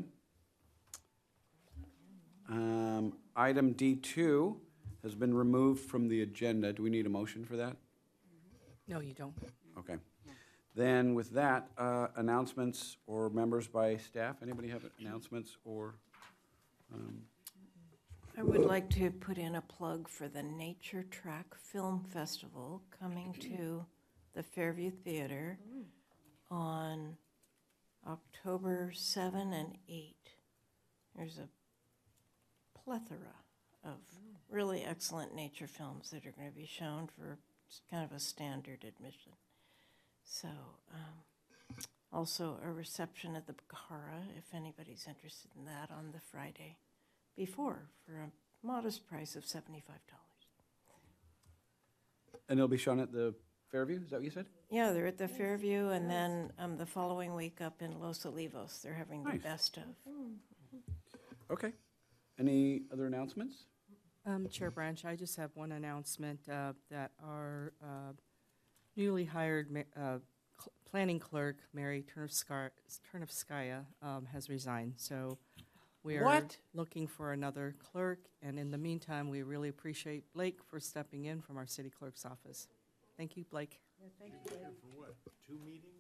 Um, Item D two has been removed from the agenda. Do we need a motion for that? No, you don't. Okay. Then with that, uh, announcements or members by staff? Anybody have announcements or? um, I would like to put in a plug for the Nature Track Film Festival coming to the Fairview Theater on October seventh and eighth. There's a plethora of really excellent nature films that are going to be shown for just kind of a standard admission. So, um, also a reception at the Bacara, if anybody's interested in that, on the Friday before for a modest price of seventy-five dollars. And it'll be shown at the Fairview, is that what you said? Yeah, they're at the Fairview, and then um, the following week up in Los Olivos, they're having the Nice. best of. Okay. Any other announcements? Um, Chair Branch, I just have one announcement uh, that our uh, newly hired ma- uh, cl- planning clerk, Mary Turnivskaya, Turnivskaya, um, has resigned. So we are What? looking for another clerk, and in the meantime, we really appreciate Blake for stepping in from our city clerk's office. Thank you, Blake. For what, two meetings?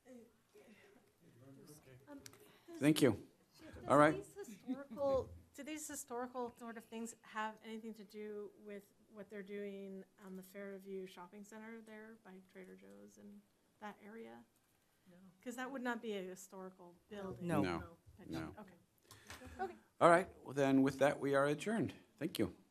Thank you. All right. These historical, do these historical sort of things have anything to do with what they're doing on the Fairview Shopping Center there by Trader Joe's and that area? No. Because that would not be a historical building. No. No, no. Okay. Okay. All right, well then with that, we are adjourned. Thank you.